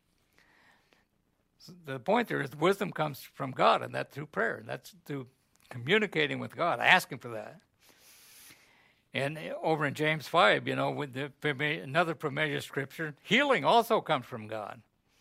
[SPEAKER 1] The point there is wisdom comes from God, and that's through prayer. That's through communicating with God, asking for that. And over in James five, you know, with the, another familiar scripture, healing also comes from God.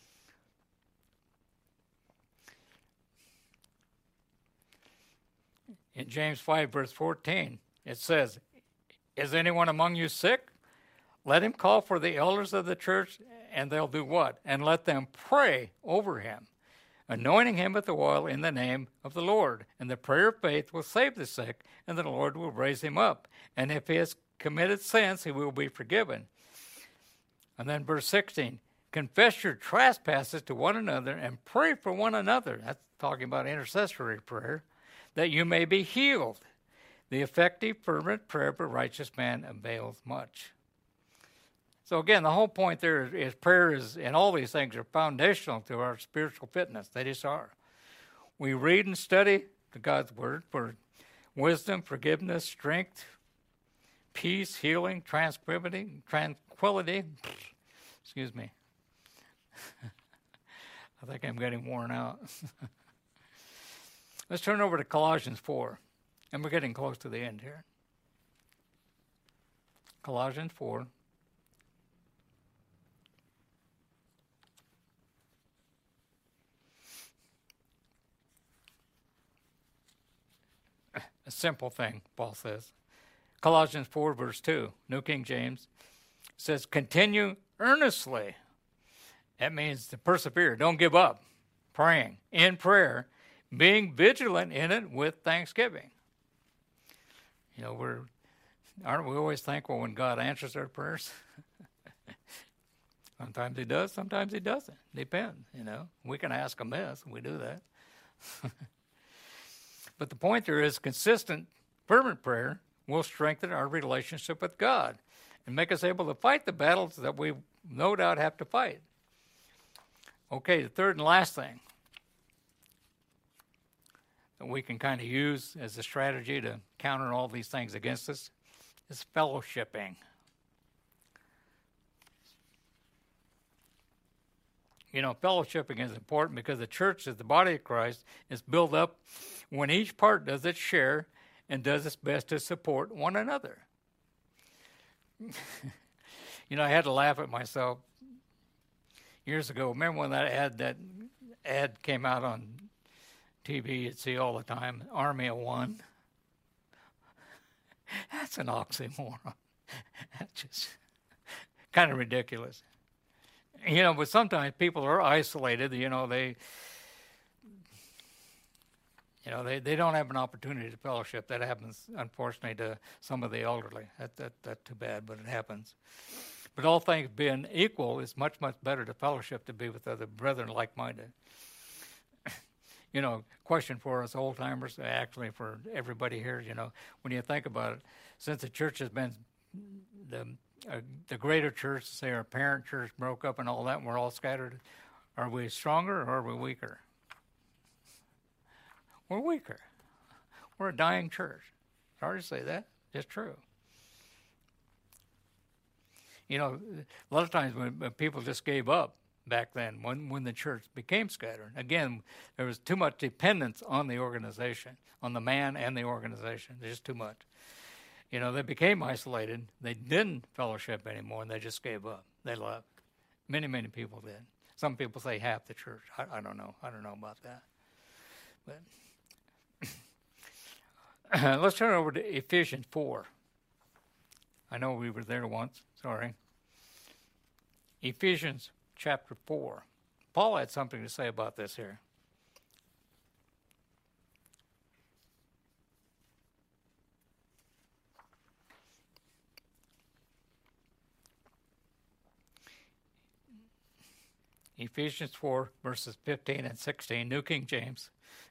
[SPEAKER 1] In James five, verse fourteen, it says, is anyone among you sick? Let him call for the elders of the church, and they'll do what? And let them pray over him, anointing him with the oil in the name of the Lord. And the prayer of faith will save the sick, and the Lord will raise him up. And if he has committed sins, he will be forgiven. And then verse sixteen, confess your trespasses to one another and pray for one another. That's talking about intercessory prayer, that you may be healed. The effective, fervent prayer of a righteous man avails much. So again, the whole point there is, is prayer is, and all these things are foundational to our spiritual fitness. They just are. We read and study the God's Word for wisdom, forgiveness, strength, peace, healing, tranquility, tranquility. Excuse me. I think I'm getting worn out. Let's turn over to Colossians four, and we're getting close to the end here. Colossians four. A simple thing, Paul says. Colossians four, verse two, New King James, says, continue earnestly. That means to persevere. Don't give up. Praying in prayer, being vigilant in it with thanksgiving. You know, we're, aren't we always thankful when God answers our prayers? Sometimes he does, sometimes he doesn't. Depends, you know. We can ask a mess, we do that. But the point there is consistent, fervent prayer will strengthen our relationship with God and make us able to fight the battles that we no doubt have to fight. Okay, the third and last thing that we can kind of use as a strategy to counter all these things against us is fellowshipping. You know, fellowshipping is important because the church, as the body of Christ, is built up when each part does its share and does its best to support one another. You know, I had to laugh at myself years ago. Remember when that ad that ad came out on T V? You'd see all the time, Army of One. That's an oxymoron. That's just kind of ridiculous. You know, but sometimes people are isolated. You know, they, you know, they, they don't have an opportunity to fellowship. That happens, unfortunately, to some of the elderly. That that that's too bad, but it happens. But all things being equal, it's much much better to fellowship, to be with other brethren like-minded. You know, question for us old timers, actually for everybody here. You know, when you think about it, since the church has been the Uh, the greater church, say our parent church broke up and all that, and we're all scattered, are we stronger or are we weaker? We're weaker. We're a dying church. It's hard to say that. It's true. You know, a lot of times when, when people just gave up back then, when, when the church became scattered, again, there was too much dependence on the organization, on the man and the organization. There's just too much. You know, they became isolated. They didn't fellowship anymore, and they just gave up. They left. Many, many people did. Some people say half the church. I, I don't know. I don't know about that. But let's turn over to Ephesians four. I know we were there once. Sorry. Ephesians chapter four. Paul had something to say about this here. Ephesians four, verses fifteen and sixteen, New King James.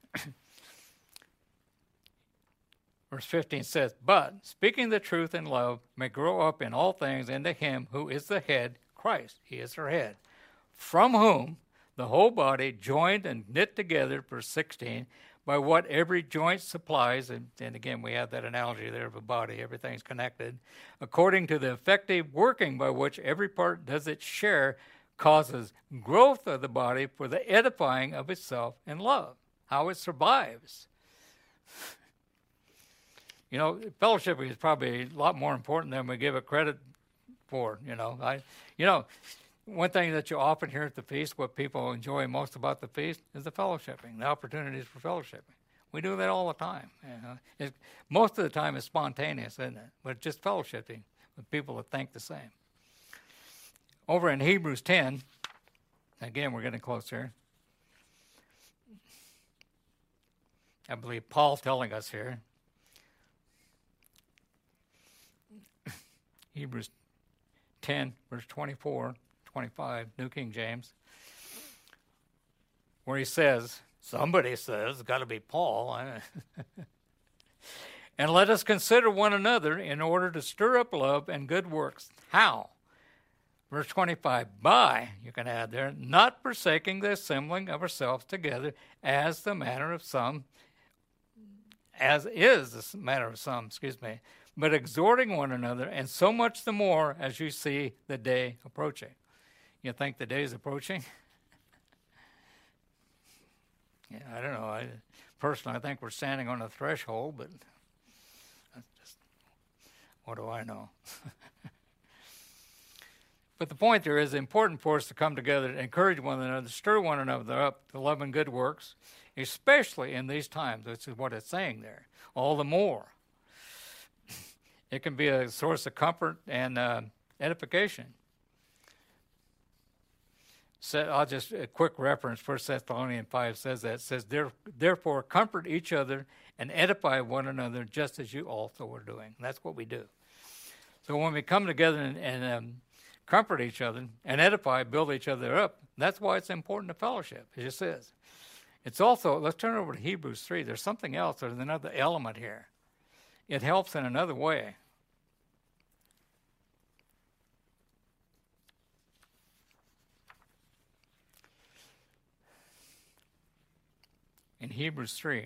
[SPEAKER 1] Verse fifteen says, "But speaking the truth in love may grow up in all things into him who is the head, Christ." He is our head. "From whom the whole body, joined and knit together," verse sixteen, "by what every joint supplies," and, and again we have that analogy there of a body, everything's connected, "according to the effective working by which every part does its share, causes growth of the body for the edifying of itself in love." How it survives. You know, fellowship is probably a lot more important than we give it credit for. You know, I, you know, one thing that you often hear at the feast, what people enjoy most about the feast, is the fellowshipping, the opportunities for fellowshipping. We do that all the time. You know? It, most of the time it's spontaneous, isn't it? But just fellowshipping with people that think the same. Over in Hebrews ten, again, we're getting close here. I believe Paul telling us here. Hebrews ten, verse twenty-four, twenty-five, New King James, where he says, somebody says, it's got to be Paul, "And let us consider one another in order to stir up love and good works." How? Verse twenty-five, "By," you can add there, "not forsaking the assembling of ourselves together, as the manner of some, as is the manner of some, excuse me, but exhorting one another, and so much the more as you see the day approaching." You think the day is approaching? Yeah, I don't know. I, personally, I think we're standing on a threshold, but just, what do I know? But the point there is, it's important for us to come together and encourage one another, stir one another up to love and good works, especially in these times. This is what it's saying there. All the more. It can be a source of comfort and uh, edification. So I'll just, a quick reference, First Thessalonians five says that. It says, "Therefore comfort each other and edify one another, just as you also are doing." And that's what we do. So when we come together and, and um, comfort each other and edify, build each other up, that's why it's important to fellowship. It just is. It's also, let's turn over to Hebrews three. There's something else. There's another element here. It helps in another way. In Hebrews three,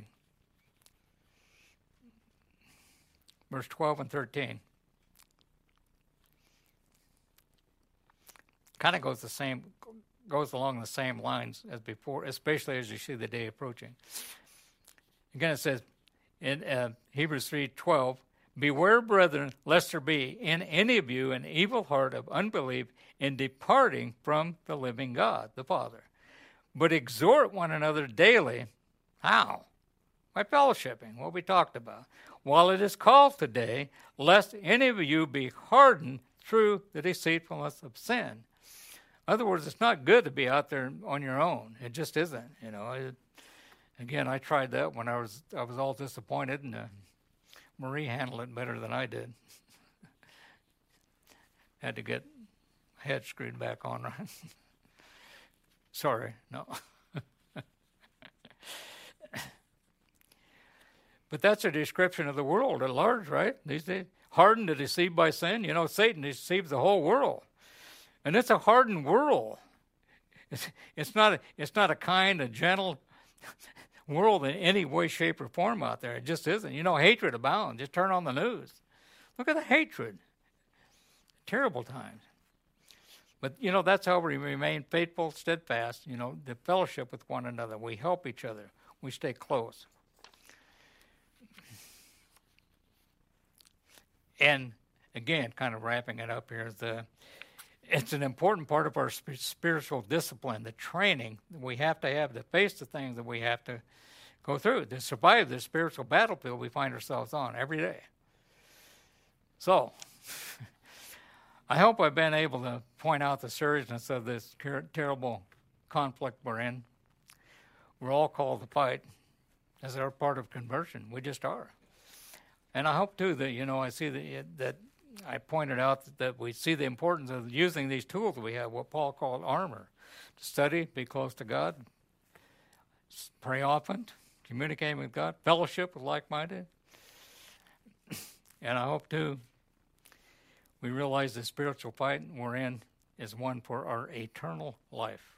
[SPEAKER 1] verse twelve and thirteen, kind of goes the same, goes along the same lines as before, especially as you see the day approaching. Again, it says in uh, Hebrews three twelve, "Beware, brethren, lest there be in any of you an evil heart of unbelief in departing from the living God, the Father. But exhort one another daily." How? By fellowshipping, what we talked about. "While it is called today, lest any of you be hardened through the deceitfulness of sin." In other words, it's not good to be out there on your own. It just isn't. You know. It, again, I tried that when I was I was all disappointed, and uh, Marie handled it better than I did. Had to get my head screwed back on, right? Sorry, no. But that's a description of the world at large, right? These days, hardened and deceived by sin. You know, Satan deceives the whole world, and it's a hardened world. It's, it's not a, it's not a kind, a gentle world in any way, shape, or form out there. It just isn't. You know, hatred abounds. Just turn on the news. Look at the hatred. Terrible times. But, you know, that's how we remain faithful, steadfast, you know, the fellowship with one another. We help each other. We stay close. And, again, kind of wrapping it up here, the it's an important part of our sp- spiritual discipline, the training that we have to have to face the things that we have to go through to survive the spiritual battlefield we find ourselves on every day. So, I hope I've been able to point out the seriousness of this ter- terrible conflict we're in. We're all called to fight as our part of conversion. We just are. And I hope, too, that, you know, I see that, that I pointed out that, that we see the importance of using these tools we have, what Paul called armor, to study, be close to God, pray often, communicate with God, fellowship with like-minded. And I hope, too, we realize the spiritual fight we're in is one for our eternal life.